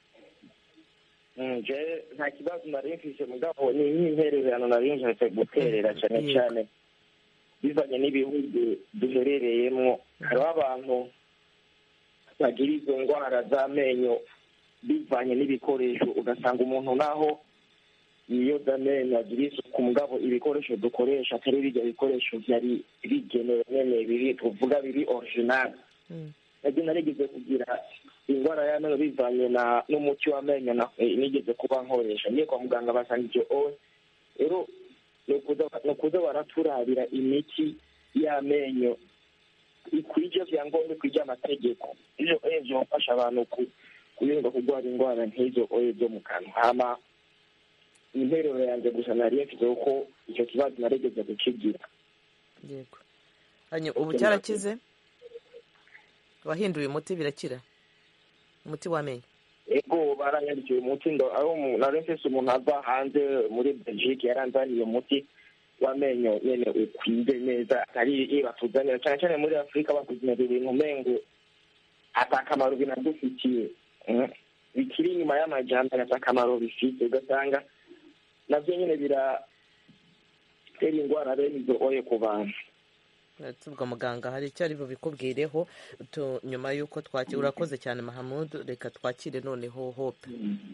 nta kibazo nari mfise mugabo ni nk'intererano nari nje guterera cyane cyane bivanye n'ibihugu duherereyemo. hariho abantu bagira izo ndwara z'amenyo bivanye n'ibikoresho ugasanga umuntu naho yiyoza amenyo agira isuku mugabo ibikoresho dukoresha atari bijya bikoresho byari bigenewe nyene biri tuvuga biri original nabyo narigeze kugira indwara y'amenyo bivanye na n'umuti w'amenyo nigeze kuba nkoresha ngiye kwa muganga basanga ivyo owe rero no kuza baraturabira imiti y'amenyo ikwije vyangombwa ikwije amategeko ivyo ivyo bafasha abantu kuyirinda kurwara indwara nk'izo owe byo mu kanwa hama interero yanjye gusa nari mfite ko icyo kibazo naregeze gukigira yego hanyuma ubu cyarakize wahinduye umuti birakira umuti w'amenyo ego baranyandikiye umuti ndo aho nari mfise umuntu ava hanze muri Belgique yaranzaniye umuti w'amenyo nyene ukwize neza atari ibatuzanira cyane cyane muri Afrika bakuzanira ibintu mengo atakamaro binadufitiye bikiri inyuma y'amajyambere atakamaro bifite ugasanga navyo nyene biratera indwara bene izo oye ku bantu tubwo muganga hari icyo ari bubikubwireho nyuma y'uko twakira urakoze cyane Mahamud reka twakire noneho Hope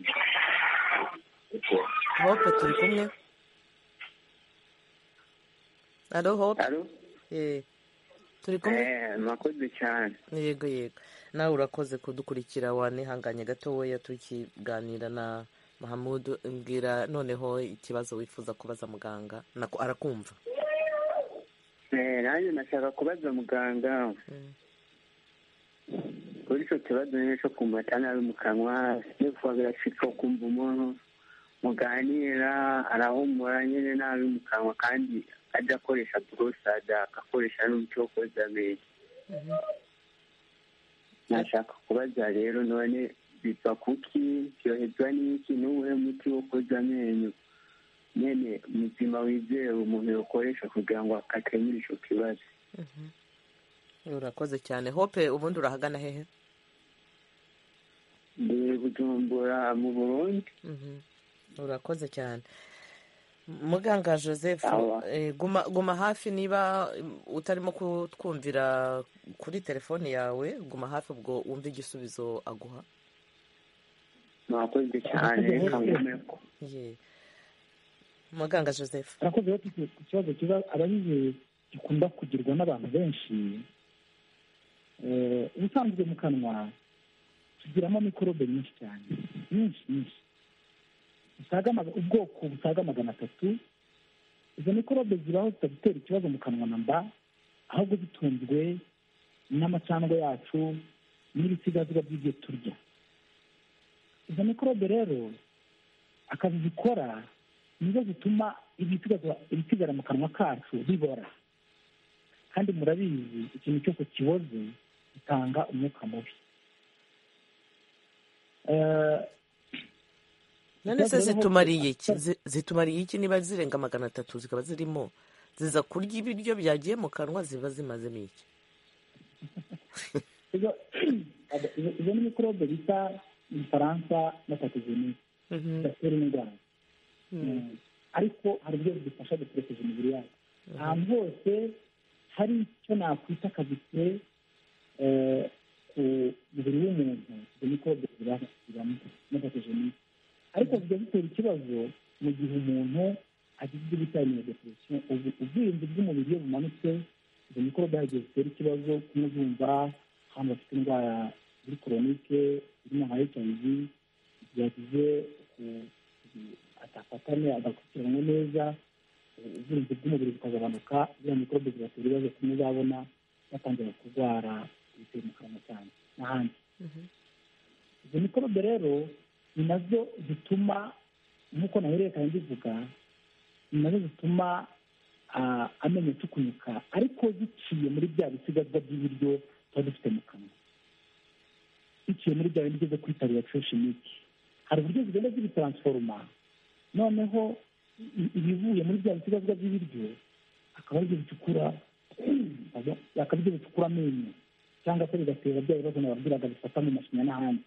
Hope turi kumwe Alo Hope Alo eh turi kumwe eh makoze cyane yego yego nawe urakoze kudukurikira wanihanganye gato we tukiganira na Mahamud mbwira noneho ikibazo wifuza kubaza muganga nako arakumva eh nanjye nashaka kubaza muganga kuri icyo kibazo nyine cyo kumata nabi mu kanwa nifuza birashika kumva umuntu muganira arahumura nyine nabi mu kanwa kandi ajya akoresha borosada agakoresha n'umuti wo koza amenyo nashaka kubaza rero none biva kuki byohezwa n'iki n'ubuhe muti wo koza amenyo nyene muzima wizewe umuntu yokoresha kugira ngo akemure ico kibazo urakoze cyane Hope ubundi urahagana hehe ndi Bujumbura mu Burundi urakoze cyane muganga Joseph guma guma hafi niba utarimo kutwumvira kuri telefone yawe guma hafi ubwo wumva igisubizo aguha mwakoze cyane kangumeko ye muganga Joseph arakoze yo ku kibazo kiba abayize gikunda kugirwa n'abantu benshi eh ubusanzwe mu kanwa tugiramo mikorobe nyinshi cyane nyinshi nyinshi usaga ubwoko busaga magana atatu izo mikorobe zibaho zitagutera ikibazo mu kanwa namba ahubwo bitunzwe n'amacandwe yacu n'ibisigazwa by'ibyo turya izo mikorobe rero akazi zikora nizo zituma ibisigara mu kanwa kacu bibora kandi murabizi ikintu cyose kiboze gitanga umwuka mubi none se zitumariye iki zitumariye iki niba zirenga magana atatu zikaba zirimo ziza kurya ibiryo byagiye mu kanwa ziba zimazemo iki izo ni mikorobe bita mu Faransa na pathogenike zidatera indwara ariko hari uburyo bidufasha gukoresheje imibiri yacu ahantu hose hari icyo nakwita akabise ku mubiri w'umuntu izo mikorobe zibamo na pathogenike ariko bijya bitera ikibazo mu gihe umuntu agize ibyo bita immunodepression ubwirinzi bw'umubiri iyo bumanutse izo mikorobe hagiye zitera ikibazo kumuzumva ahantu bafite indwara ziri koronike irimo nka H I V yagize atafatane agakurikiranwa neza ubwirinzi bw'umubiri bukagabanuka ziriya mikorobe zigatera ibibazo kumwe zabona batangira kurwara ibitera mu kanwa cyane n'ahandi izo mikorobe rero ni nazo zituma nk'uko nahererekanye mbivuga ni nazo zituma amenyo tukunyuka ariko ziciye muri bya bisigazwa by'ibiryo tuba dufite mu kanwa biciye muri bya bindi byo kwita reaction-chimique hari uburyo zigenda zibitaransforma noneho ibivuye muri bya bisigazwa by'ibiryo akaba aribyo bicukura akaba aribyo bicukura amenyo cyangwa se bigatera bya bibazo nababwiraga bifata mu mashinya n'ahandi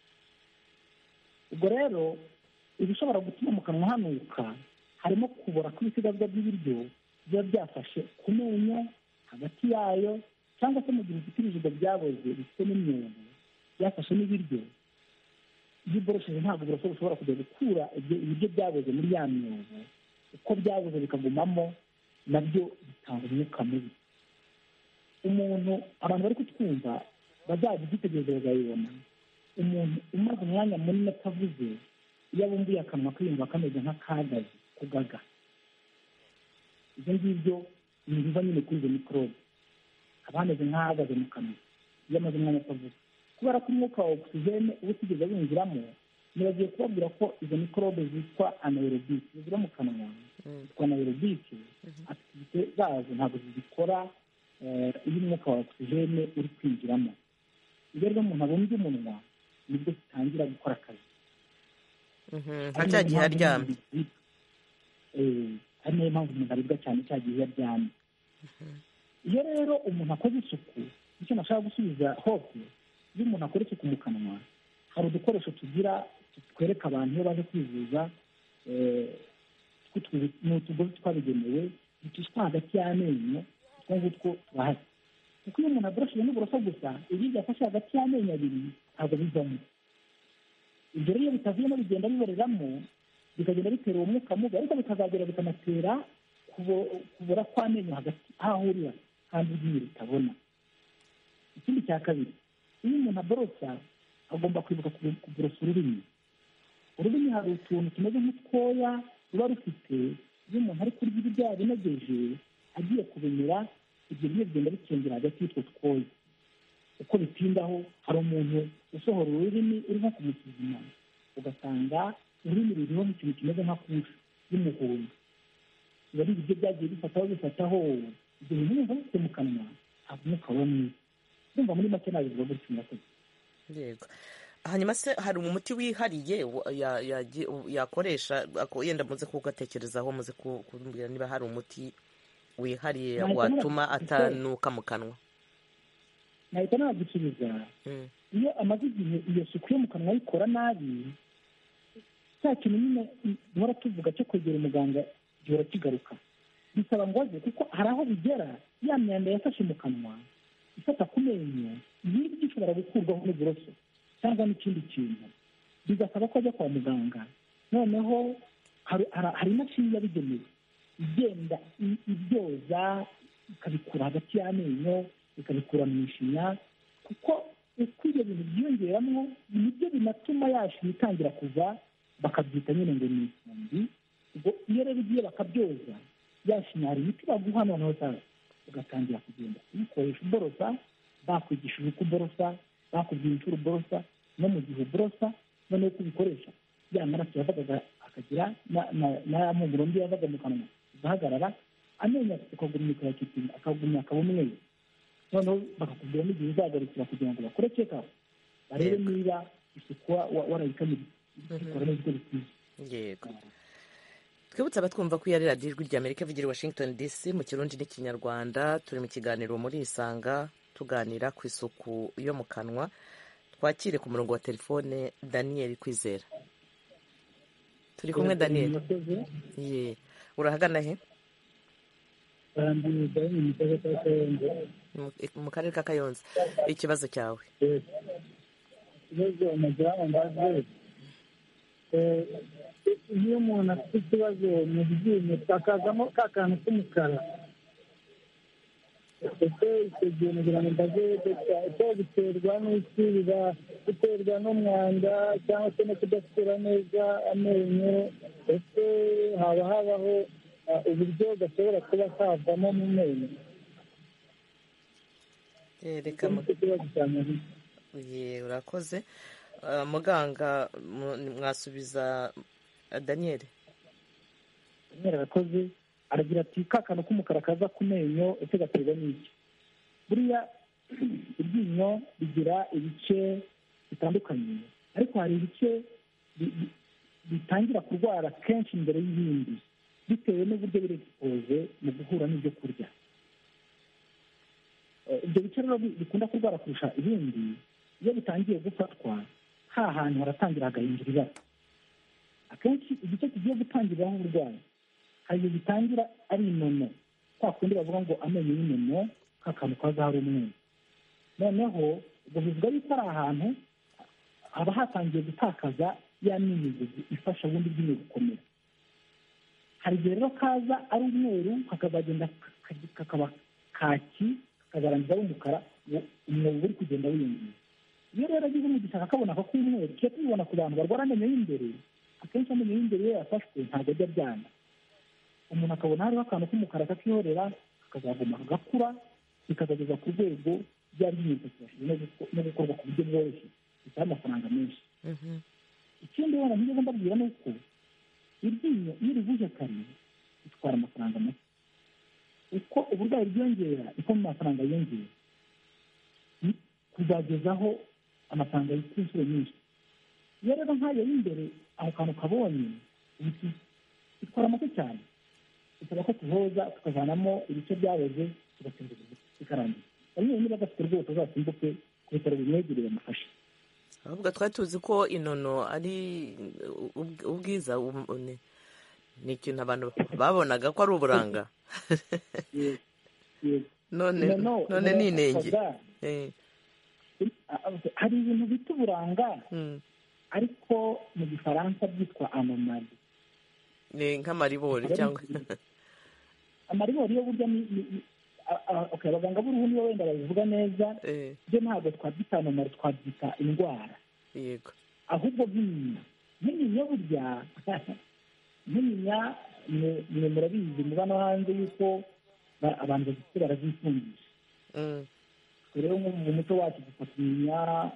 ubwo rero ibishobora gutuma mu kanwa hanuka harimo kubora kw'ibisigazwa by'ibiryo biba byafashe ku menyo hagati yayo cyangwa se mu gihe ufite ibijigo byaboze bifite n'imyungu byafashe n'ibiryo iyo uborosheje ntabwo uburoso bushobora kujya gukura ibiryo byaboze muri ya myobo, uko byaboze bikagumamo nabyo bitanga umwuka mubi. Umuntu abantu bari kutwumva bazajya igitegerezo bazayibona, umuntu umaze umwanya munini atavuze, iyo abumbuye akanwa kiyumva kameze nk'akagazi kugaga. ibyo ngibyo ni ibiva nyine kuri izo mikorobe, haba hameze nk'ahagaze mu kanwa iyo amaze umwanya atavuze, kubera ko umwuka wa ogisijene uba utigeze winjiramo. Nibagiye kubabwira ko izo mikorobe zitwa anaerobike zizira mu kanwa, zitwa anaerobike, akitivite zazo ntabwo zizikora iyo umwuka wa ogisijene uri kwinjiramo. iyo rero umuntu abumbye umunwa nibwo zitangira gukora akazi, nka cya gihe aryamye. ari nayo mpamvu umuntu aribwa cyane cya gihe aryamye. iyo rero umuntu akoze isuku, icyo nashaka gusubiza hose, iyo umuntu akora isuku mu kanwa, hari udukoresho tugira twereka abantu iyo baje kwivuza, ni utugozi twabigenewe ducishwa hagati y'amenyo, utwo ngutwo turahari. kuko iyo umuntu aborosheje n'uburoso gusa, ibindi yafashe hagati y'amenyo abiri ntabwo bivamo. ibyo rero iyo bitavuyemo bigenda biboreramo, bikagenda bitera uwo mwuka mubi, ariko bikazagera bikanatera kubura kw'amenyo hagati aho ahurira kandi iryinyo ritabona. ikindi cya kabiri, iyo umuntu aborosa agomba kwibuka kuborosa ururimi. ururimi hari utuntu tumeze nk'utwoya ruba rufite, iyo umuntu ari kurya ibiryo yabinogeje agiye kubimira, ibyo biryo bigenda bikengera hagati y'utwo twoya. uko bitindaho, hari umuntu usohora ururimi uri nko kumusuzuma, ugasanga ururimi ruriho nk'ikintu kimeze nka kushe y'umuhondo. biba ari ibiryo byagiye bifataho bifataho, ibyo bintu wumva bifite mu kanwa ntabwo umwuka uba mwiza. urumva muri make nabivuga gutyo murakoze. yego. hanyuma se hari umuti wihariye yakoresha, yenda muze kugatekerezaho, muze kumbwira niba hari umuti wihariye watuma atanuka mu kanwa? nahita nagusubiza. iyo amaze igihe iyo suku yo mu kanwa ayikora nabi, cya kintu nyine duhora tuvuga cyo kwegera umuganga gihora kigaruka. bisaba ngo aze, kuko hari aho bigera ya myanda yafashe mu kanwa ifata ku menyo, n'ibyo ishobora gukurwaho n'uburoso cyangwa n'ikindi kintu, bigasaba ko ajya kwa muganga. noneho hari imashini yabigenewe igenda ibyoza, ikabikura hagati y'amenyo, ikabikura mu ishinya, kuko uko ibyo bintu byiyongeramo nibyo binatuma yashinya itangira kuva, bakabyita nyine ngo ni ifumbi. ubwo iyo rero ugiye bakabyoza, yashinya hari imiti baguha, noneho sasa ugatangira kugenda uyikoresha uborosa, bakwigishije uko uborosa, bakubwira inshuro uborosa, no mu gihe uborosa noneho uko ubikoresha, ya maraso yavaga akagira n'aya mpumuro mbi yavaga mu kanwa ugahagarara, amenyo ukagumya ukayakipima, akagumya akaba umweru. noneho bakakubwira n'igihe uzagarukira kugira ngo bakore check-up, barebe niba isuku warayikamiriye ikora neza uko bikwiye. yego. twibutse abatwumva ko yari radiyo ijwi ry'Amerika ivugira i Washington D C mu kirundi n'ikinyarwanda. turi mu kiganiro muri Isanga tuganira ku isuku yo mu kanwa. twakire ku murongo wa telefone Daniel Kwizera. turi kumwe Daniel? ye urahagana he? mu karere ka Kayonza. ikibazo cyawe? ikibazo nagira ngo mbaze, iyo umuntu afite ikibazo mu ryinyo kakazamo ka kantu k'umukara, ese icyo gihe nagira ngo mbaze ese biterwa n'iki? biba biterwa n'umwanda cyangwa se no kudasukura neza amenyo? ese haba habaho uburyo gashobora kuba kavamo mu menyo? reka urakoze. muganga mwasubiza Daniel? Daniel arakoze, aragira ati ka kantu k'umukara kaza ku menyo ese gaterwa n'iki? buriya iryinyo rigira ibice bitandukanye, ariko hari ibice bitangira kurwara kenshi mbere y'ibindi bitewe n'uburyo biri exposé mu guhura n'ibyo kurya. ibyo bice rero bikunda kurwara kurusha ibindi, iyo bitangiye gufatwa ha hantu haratangira hagahindura ibara. akenshi igice kigiye gutangiriraho uburwayi hari igihe gitangira ari inono, kwa kundi bavuga ngo amenyo y'inono, ka kantu kaza hari umweru. noneho ubwo bivuga yuko ari ahantu haba hatangiye gutakaza ya myunyugugu ifasha ubundi bw'inyo gukomera. Hari igihe rero kaza ari umweru kakazagenda kakaba kaki kakazarangiza ari umukara, umwobo uri kugenda wiyongera. iyo rero agize umugisha akabona ko k'umweru tujya tubibona ku bantu barwara amenyo y'imbere, akenshi amenyo y'imbere iyo yafashwe ntabwo ajya abyana, umuntu akabona hariho akantu k'umukara kakihorera kakazaguma kagakura bikazageza ku rwego byari byifashishije no gukorwa ku buryo bworoshye bitari amafaranga menshi. Ikindi wenda nibyo mbabwira ni uko iryinyo iyo rivuje kare bitwara amafaranga make, uko uburwayi bwiyongera niko mu mafaranga yiyongera, kuzagezaho amafaranga y'inshuro nyinshi. Iyo rero nk'ayo y'imbere aho kantu kabonye bitwara make cyane, bisaba ko tuhoza tukavanamo ibice byaboze tugasimbuza bikarangira. Bamwe niba bafite rwose bazasimbuke ku bitaro bimwegereye bamufashe. ahubwo twari tuzi ko inono ari ubwiza, ni ikintu abantu babonaga ko ari uburanga, none none ni inenge. Hari ibintu bita uburanga ariko mu gifaransa byitwa anomali, ni nk'amaribori cyangwa amaribori yo burya ni abaganga b'uruhu nibo wenda babivuga neza, byo ntabwo twabyita anomali, twabyita indwara. Yego, ahubwo nk'inyinya nk'inyinya burya nk'inyinya mwe murabizi muba no hanze yuko abantu bafite barazifungisha. Rero mu muco wacu dufata inyinya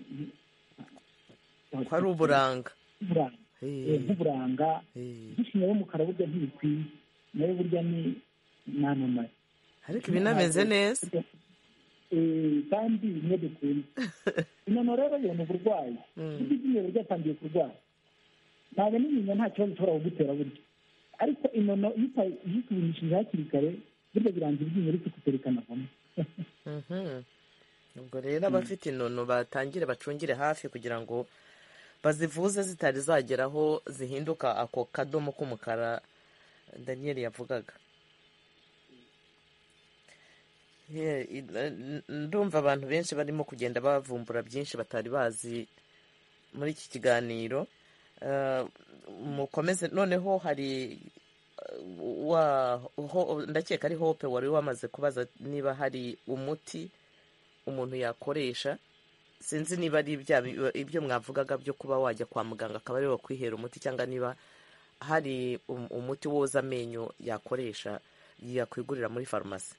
ko ari uburanga, nk'uburanga. Dushinga y'umukara burya ntibikwiye, nayo burya ni anomali, ariko ibinameze neza kandi niyo dukunda. Inono rero yo ni uburwayi, burya iryinyo ryatangiye kurwara ntabwo n'inyinya nta kibazo ushobora kugutera burya, ariko inono iyo uyisubirishije hakiri kare burya birangira iryinyo rifite rikanavamo. ubwo rero abafite inono batangire bacungire hafi kugira ngo bazivuze zitari zageraho zihinduka ako kadomo k'umukara Daniel yavugaga. Ndumva abantu benshi barimo kugenda bavumbura byinshi batari bazi muri iki kiganiro. Mukomeze noneho. Hari ndakeka ari Hope wari wamaze kubaza niba hari umuti umuntu yakoresha. Sinzi niba ari ibyo mwavugaga byo kuba wajya kwa muganga akaba ariwe wakwihera umuti, cyangwa niba hari umuti woza amenyo yakoresha yakwigurira muri farumasi.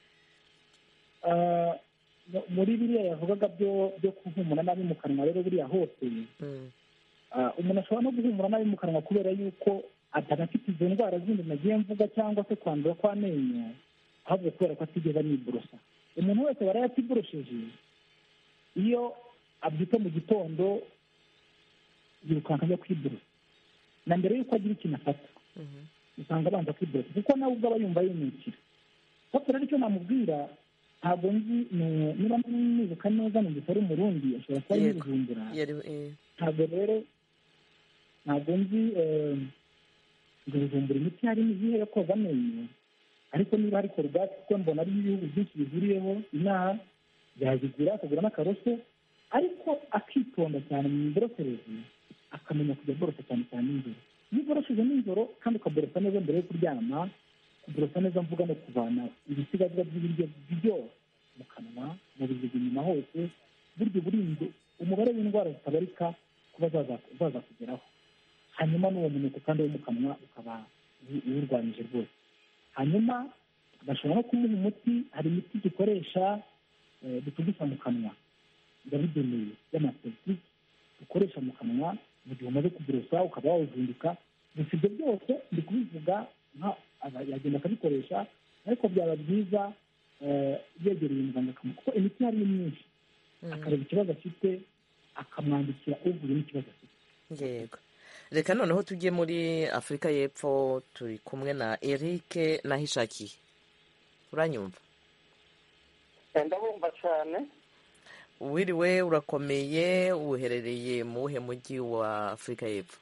Muri biriya yavugaga byo guhumura nabi mu kanwa, rero buriya hose umuntu ashobora no guhumura nabi mu kanwa kubera yuko atanafite izo ndwara zindi nagiye mvuga cyangwa se kwandura kw'amenyo, ahubwo kubera ko atigeze aniborosa. Umuntu wese waraye atiborosheje iyo abyuka mu gitondo yirukanka ajya kwiborosa, na mbere y'uko agira ikintu afata usanga abanza kwiborosa kuko nawe ubwo aba yumva yinukira. Kuko rero icyo namubwira, ntabwo nzi niba nibuka neza numva ari umurundi, ashobora kuba yibujumbura, ntabwo rero ntabwo nzi ngo bujumbura imiti harimo izihe yo koza amenyo, ariko niba hari korogati kuko mbona ari ibihugu byinshi bihuriyeho inaha yazigura akagura n'akaroso, ariko akitonda cyane mu miborosereze, akamenya kujya borosa cyane cyane nijoro. Iyo uborosheje nijoro kandi ukaborosa neza mbere yo kuryama, kuborosa neza mvuga no kuvana ibisigazwa by'ibiryo byose mu kanwa, mu biziga inyuma hose, burya burinde umubare w'indwara zitabarika kuba zaza kugeraho. Hanyuma n'uwo munuko kandi wo mu kanwa ukaba uwurwanyije rwose. Hanyuma bashobora no kumuha umuti, hari imiti dukoresha dutugusa mu kanwa yabigenewe y'amaseptike dukoresha mu kanwa mu gihe umaze kuborosa ukaba wawuzindika. Gusa ibyo byose ndi kubivuga yagenda akabikoresha, ariko byaba byiza yegereye umuganga kuko imiti hari myinshi, akareba ikibazo afite akamwandikira uvuye n'ikibazo afite. Yego, reka noneho tujye muri Afurika y'Epfo, turi kumwe na Eric Nahishakiye. Uranyumva? Ndabumva cyane. Wiriwe, urakomeye, uherereye mu wuhe mujyi wa Afurika y'Epfo?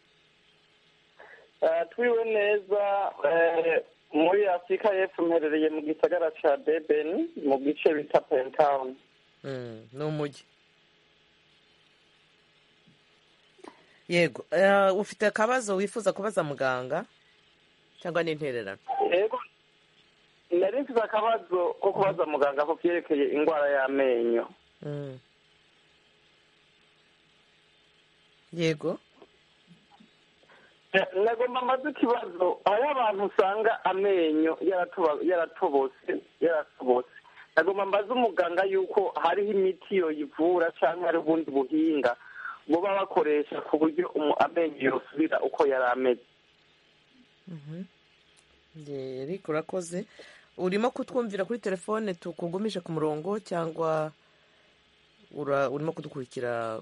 Twiwe neza, muri Afurika y'Epfo mperereye mu gisagara cya Durban mu gice bita Penttown. Ni umujyi? yego ufite akabazo wifuza kubaza muganga cyangwa n'intererano? yego nari mfite akabazo ko kubaza muganga ko byerekeye indwara y'amenyo. yego nagomba mbaze ikibazo. hariho abantu usanga amenyo yaratobotse yaratobotse nagomba mbaze umuganga yuko hariho imiti yoyivura cyangwa hari ubundi buhinga buba bakoresha ku buryo amenyo yosubira uko yari ameze. Eric urakoze. urimo kutwumvira kuri telefone tukugumishe ku murongo cyangwa urimo kudukurikira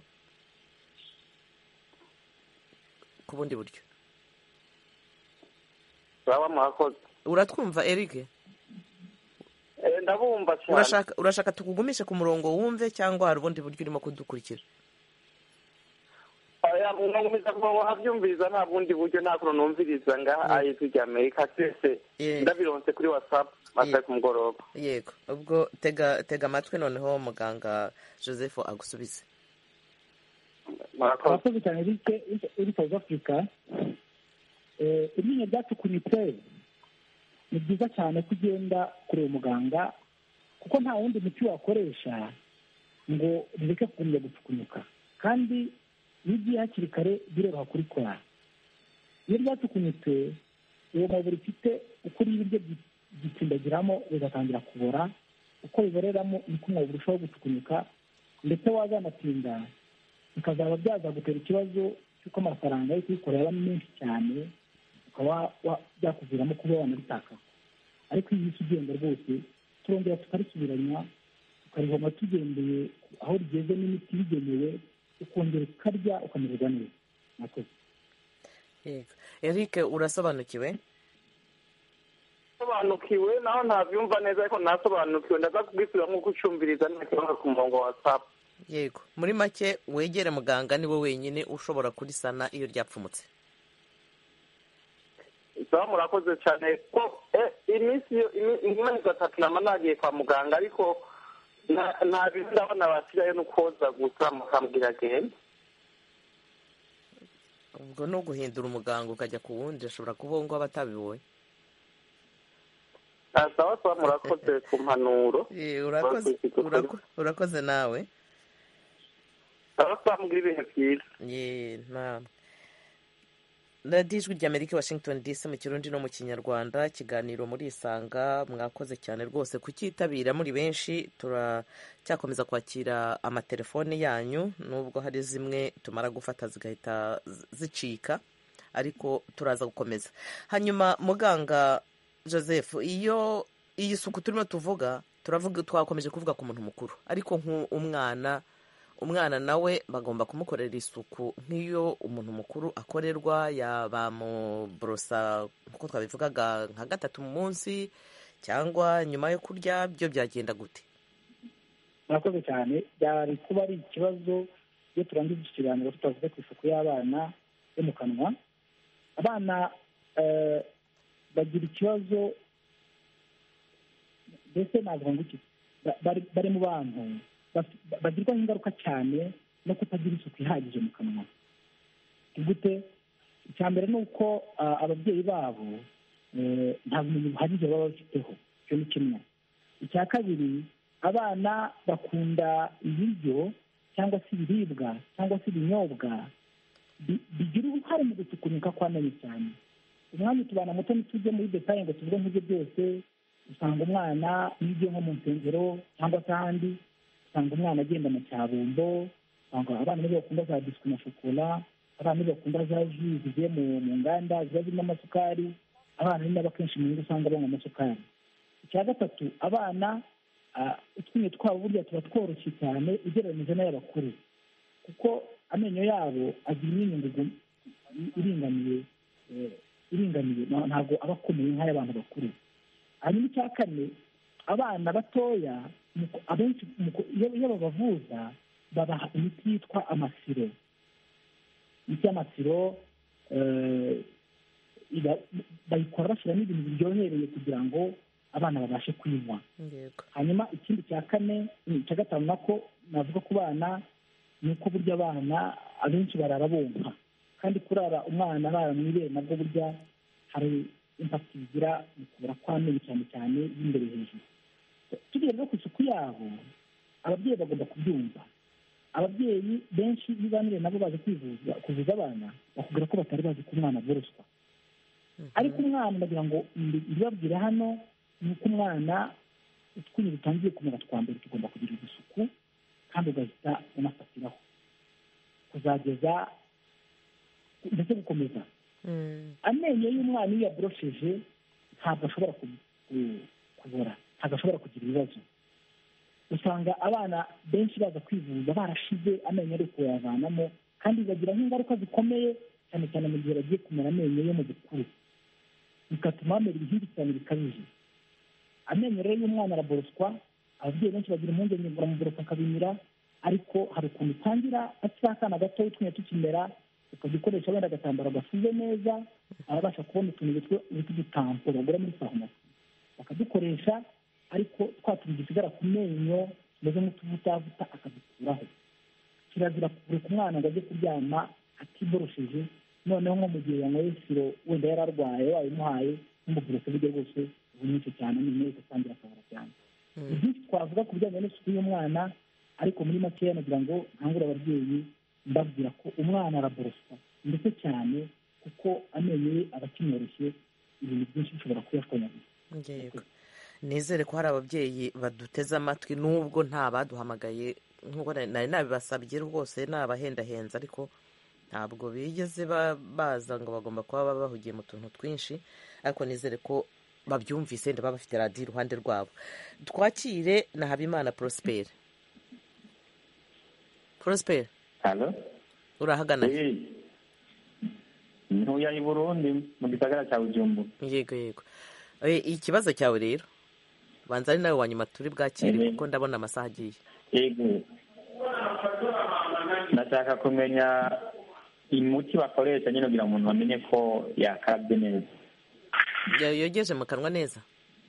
ku bundi buryo? uraba mwakoze. uratwumva Eric? ndabumva cyane. urashaka urashaka tukugumishe ku murongo wumve cyangwa hari ubundi buryo urimo kudukurikira? nkomeza ngo habyumviriza nta bundi buryo nta kuntu numviriza ngaha ijwi rya Amerika twese ndabironse kuri WhatsApp maze ku mugoroba. yego ubwo tega tega amatwi noneho muganga Joseph agusubize. murakoze cyane Eric uri South Africa. iryinyo ryatukunitse ni byiza cyane ko ugenda kureba umuganga kuko nta wundi muti wakoresha ngo rireke kugumya gupfukunyuka, kandi iyo ugiye hakiri kare biroroha kurikora. iyo ryatukunyutse uwo mubiri ufite uko ibiryo gitsindagiramo bigatangira kubora, uko biboreramo niko umubiri urushaho gutukunyuka, ndetse wazanatinda bikazaba byazagutera ikibazo cy'uko amafaranga yo kuyikorera aba menshi cyane ukaba byakuviramo kuba wanabitakaza. ariko iyo isi ugenda rwose turongera tukarisubiranya tukarihoma tugendeye aho rigeze n'imiti bigenewe, ukongera ukarya ukamererwa neza. murakoze. yego Eric urasobanukiwe? sobanukiwe naho ntabyumva neza ariko nasobanukiwe ndaza kubisubira nk'uko ucyumviriza nta kibazo ku murongo wa WhatsApp. yego muri make wegere muganga niwe wenyine ushobora kurisana iyo ryapfumutse. sawa murakoze cyane ko iminsi imezi atatu nama nagiye kwa muganga ariko nta bintu ndabona basigaye no koza gusa mukambwira agenda. ubwo no guhindura umuganga ukajya ku wundi ashobora kuba ngo aba atabibonye. sawa sawa murakoze ku mpanuro. urakoze nawe. sawa sawa mbwira ibintu byiza. ye namwe. radiyo ijwi ry'Amerika Washington D C mu kirundi no mu kinyarwanda, ikiganiro muri isanga. mwakoze cyane rwose kucyitabira muri benshi. turacyakomeza kwakira amatelefone yanyu nubwo hari zimwe tumara gufata zigahita zicika, ariko turaza gukomeza. hanyuma muganga Joseph, iyo iyi suku turimo tuvuga turavuga twakomeje kuvuga ku muntu mukuru, ariko nk'umwana umwana nawe bagomba kumukorera isuku nk'iyo umuntu mukuru akorerwa, yaba mu borosa nk'uko twabivugaga nka gatatu mu munsi cyangwa nyuma yo kurya, byo byagenda gute? murakoze cyane. byari kuba ari ikibazo iyo turangiza iki kiganiro tutavuze ku isuku y'abana yo mu kanwa. abana bagira ikibazo mbese navuga ngo iki, bari mu bantu bagirwaho ingaruka cyane no kutagira isuku ihagije mu kanwa. gute? icya mbere ni uko ababyeyi babo nta bumenyi buhagije baba bafiteho, icyo ni kimwe. icya kabiri, abana bakunda ibiryo cyangwa se ibiribwa cyangwa se ibinyobwa bigira uruhare mu gusukunyuka kw'amenyo cyane. umwanya utubana muto ntitujye muri detaye ngo tuvuge nk'ibyo byose. usanga umwana iyo ugiye nko mu nsengero cyangwa se ahandi usanga umwana agenda mu cyabumbo, abana nibo bakunda za biswi na shokora, abana nibo bakunda za ji zigiye mu nganda ziba zirimo amasukari, abana ni nabo akenshi mu ngo usanga banywa amasukari. icya gatatu, abana utwinyo twabo burya tuba tworoshye cyane ugereranyije n'ay'abakuru, kuko amenyo yabo agira imyunyungugu iringaniye iringaniye ntabwo aba akomeye nk'ay'abantu bakuru. hanyuma icya kane, abana batoya abenshi iyo babavuza babaha imiti yitwa amasiro. imiti y'amasiro bayikora bashyiramo ibintu biryohereye kugira ngo abana babashe kuyinywa. hanyuma ikindi cya kane cya gatanu nako navuga ku bana ni uko burya abana abenshi barara bonka. kandi kurara umwana arara mu ibere nabwo burya hari impakiti bigira mu kubura kw'amenyo cyane cyane y'imbere hejuru. tugiye no ku isuku yabo ababyeyi bagomba kubyumva. Ababyeyi benshi iyo uganiriye nabo baje kwivuza kuvuza abana bakubwira ko batari bazi ko umwana aboroswa, ariko umwana ndagira ngo mbibabwire hano ni uko umwana utwinyo dutangiye kumera twa mbere tugomba kugira isuku kandi ugahita unafatiraho kuzageza ndetse gukomeza. Amenyo y'umwana iyo yaborosheje ntabwo ashobora kubora, ntabwo ashobora kugira ibibazo. Usanga abana benshi baza kwivuza barashize amenyo ari kuyavanamo kandi bibagira nk'ingaruka zikomeye cyane cyane mu gihe bagiye kumera amenyo yo mu bukuru, bigatuma bamera ibihingikirane bikabije. Amenyo rero y'umwana araboroswa, ababyeyi benshi bagira impungenge ngo baramuborosa akabimira, ariko hari ukuntu utangira akiri akana gato utwinyo tukimera ukajya ukoresha wenda agatambaro gasize neza, ababasha kubona utuntu tw'udutampo bagura muri farumasi bakadukoresha, ariko twa tuntu dusigara ku menyo tumeze nk'utuvutavuta akadukuraho. Kirazira kureka umwana ngo ajye kuryama atiborosheje, noneho nko mu gihe yanyweye siro wenda yari arwaye wayimuhaye nk'umuborose buryo rwose bunyinshi cyane amenyo yose atangira akabara cyane. Ni byinshi twavuga ku bijyanye n'isuku y'umwana, ariko muri makeya nagira ngo nkangure ababyeyi mbabwira ko umwana araboroswa ndetse cyane kuko amenyo ye aba akimworoshye, ibintu byinshi bishobora kuyashwanyaguza. Nizere ko hari ababyeyi baduteze amatwi nubwo nta baduhamagaye nk'uko nari nabibasabye rwose nabahendahenza, ariko ntabwo bigeze baza ngo bagomba kuba bahugiye mu tuntu twinshi, ariko nizere ko babyumvise ndaba bafite radiyo iruhande rwabo. Twakire na Habimana Prosper. Prosper, urahagana ntuya i Burundi mu gisagara cya Bujumbura. Yego yego, ikibazo cyawe rero banza ari nawe wa nyuma turi bwakire kuko ndabona amasaha agiye. Yego, ndashaka kumenya umuti bakoresha nyine kugira ngo umuntu amenye ko yakarabye neza, yogeje mu kanwa neza.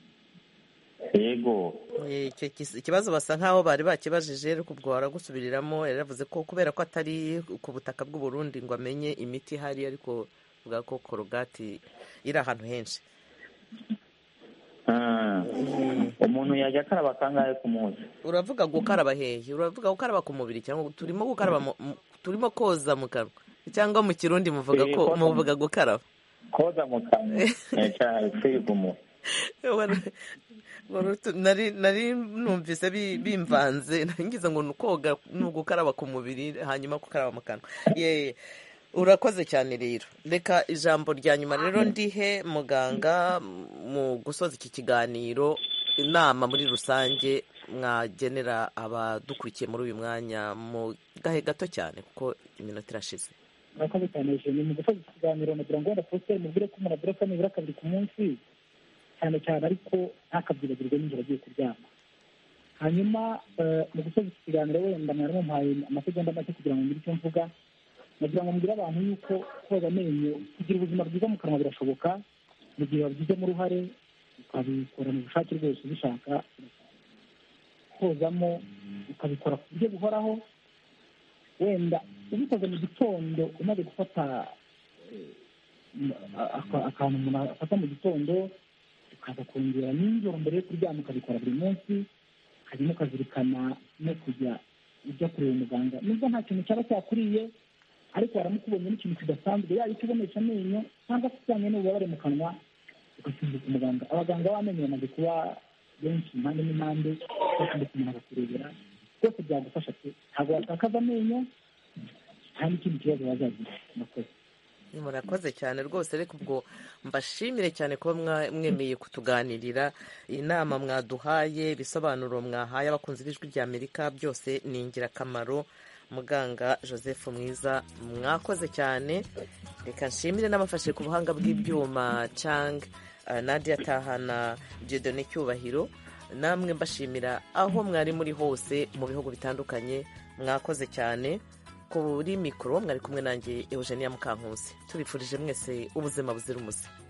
Yego, ikibazo basa nkaho bari bakibajije, ariko ubwo baragusubiriramo. Yaravuze ko kubera ko atari ku butaka bw'u Burundi ngo amenye imiti ihari, ariko vuga ko korogati iri ahantu henshi. Umuntu yajya akaraba kangahe ku munsi? Uravuga gukaraba hehe? Uravuga gukaraba ku mubiri cyangwa turimo gukaraba turimo koza mu kanwa, cyangwa mu Kirundi muvuga ko muvuga gukaraba? Koza mu kanwa cyane kuri gumu. nari nari numvise bimvanze ngize ngo nukoga nugukaraba ku mubiri hanyuma gukaraba mu kanwa. Ye urakoze cyane rero. Reka ijambo rya nyuma rero ndihe muganga mu gusoza iki kiganiro, inama muri rusange mwagenera abadukurikiye muri uyu mwanya mu gahe gato cyane kuko iminota irashize. Murakoze cyane je mu gusoza iki kiganiro nagira ngo ndapostere mubwire ko umuntu aborosa nibura kabiri ku munsi cyane cyane, ariko ntakabyibagirwe n'injoro agiye kuryama. Hanyuma mu gusoza iki kiganiro wenda mwari mumpaye amasegonda make kugira ngo ngire icyo mvuga. Nagira ngo mbwire abantu yuko koza amenyo, kugira ubuzima bwiza mu kanwa birashoboka mu gihe wabigizemo uruhare ukabikora mu bushake rwose ubishaka, kozamo ukabikora ku buryo buhoraho. Wenda ubikoze mu gitondo umaze gufata akantu umuntu afata mu gitondo ukaza kongera nijoro mbere yo kuryama ukabikora buri munsi, hanyuma ukazirikana no kujya ujya kureba umuganga nubwo nta kintu cyaba cyakuriye, ariko waramukubonye n'ikintu kidasanzwe, yaba icyo ubonesha amenyo cyangwa se ujyanye n'ububabare mu kanwa ugasimbuka umuganga. Abaganga b'amenyo bamaze kuba benshi impande n'impande, basimbutse umuntu akakurebera, byose byagufasha pe, ntabwo watakaza amenyo nta n'ikindi kibazo wazagira. Murakoze. Murakoze cyane rwose. Reka ubwo mbashimire cyane kuba mwemeye kutuganirira, inama mwaduhaye, ibisobanuro mwahaye abakunzi b'Ijwi ry'Amerika byose ni ingirakamaro. Muganga Joseph Mwiza mwakoze cyane. Reka nshimire n'abafashe ku buhanga bw'ibyuma Chang, Nadia Tahana, Dieudonné Cyubahiro, namwe mbashimira aho mwari muri hose mu bihugu bitandukanye. Mwakoze cyane. Kuri mikoro mwari kumwe nanjye Eugenia Mukankusi, tubifurije mwese ubuzima buzira umuze.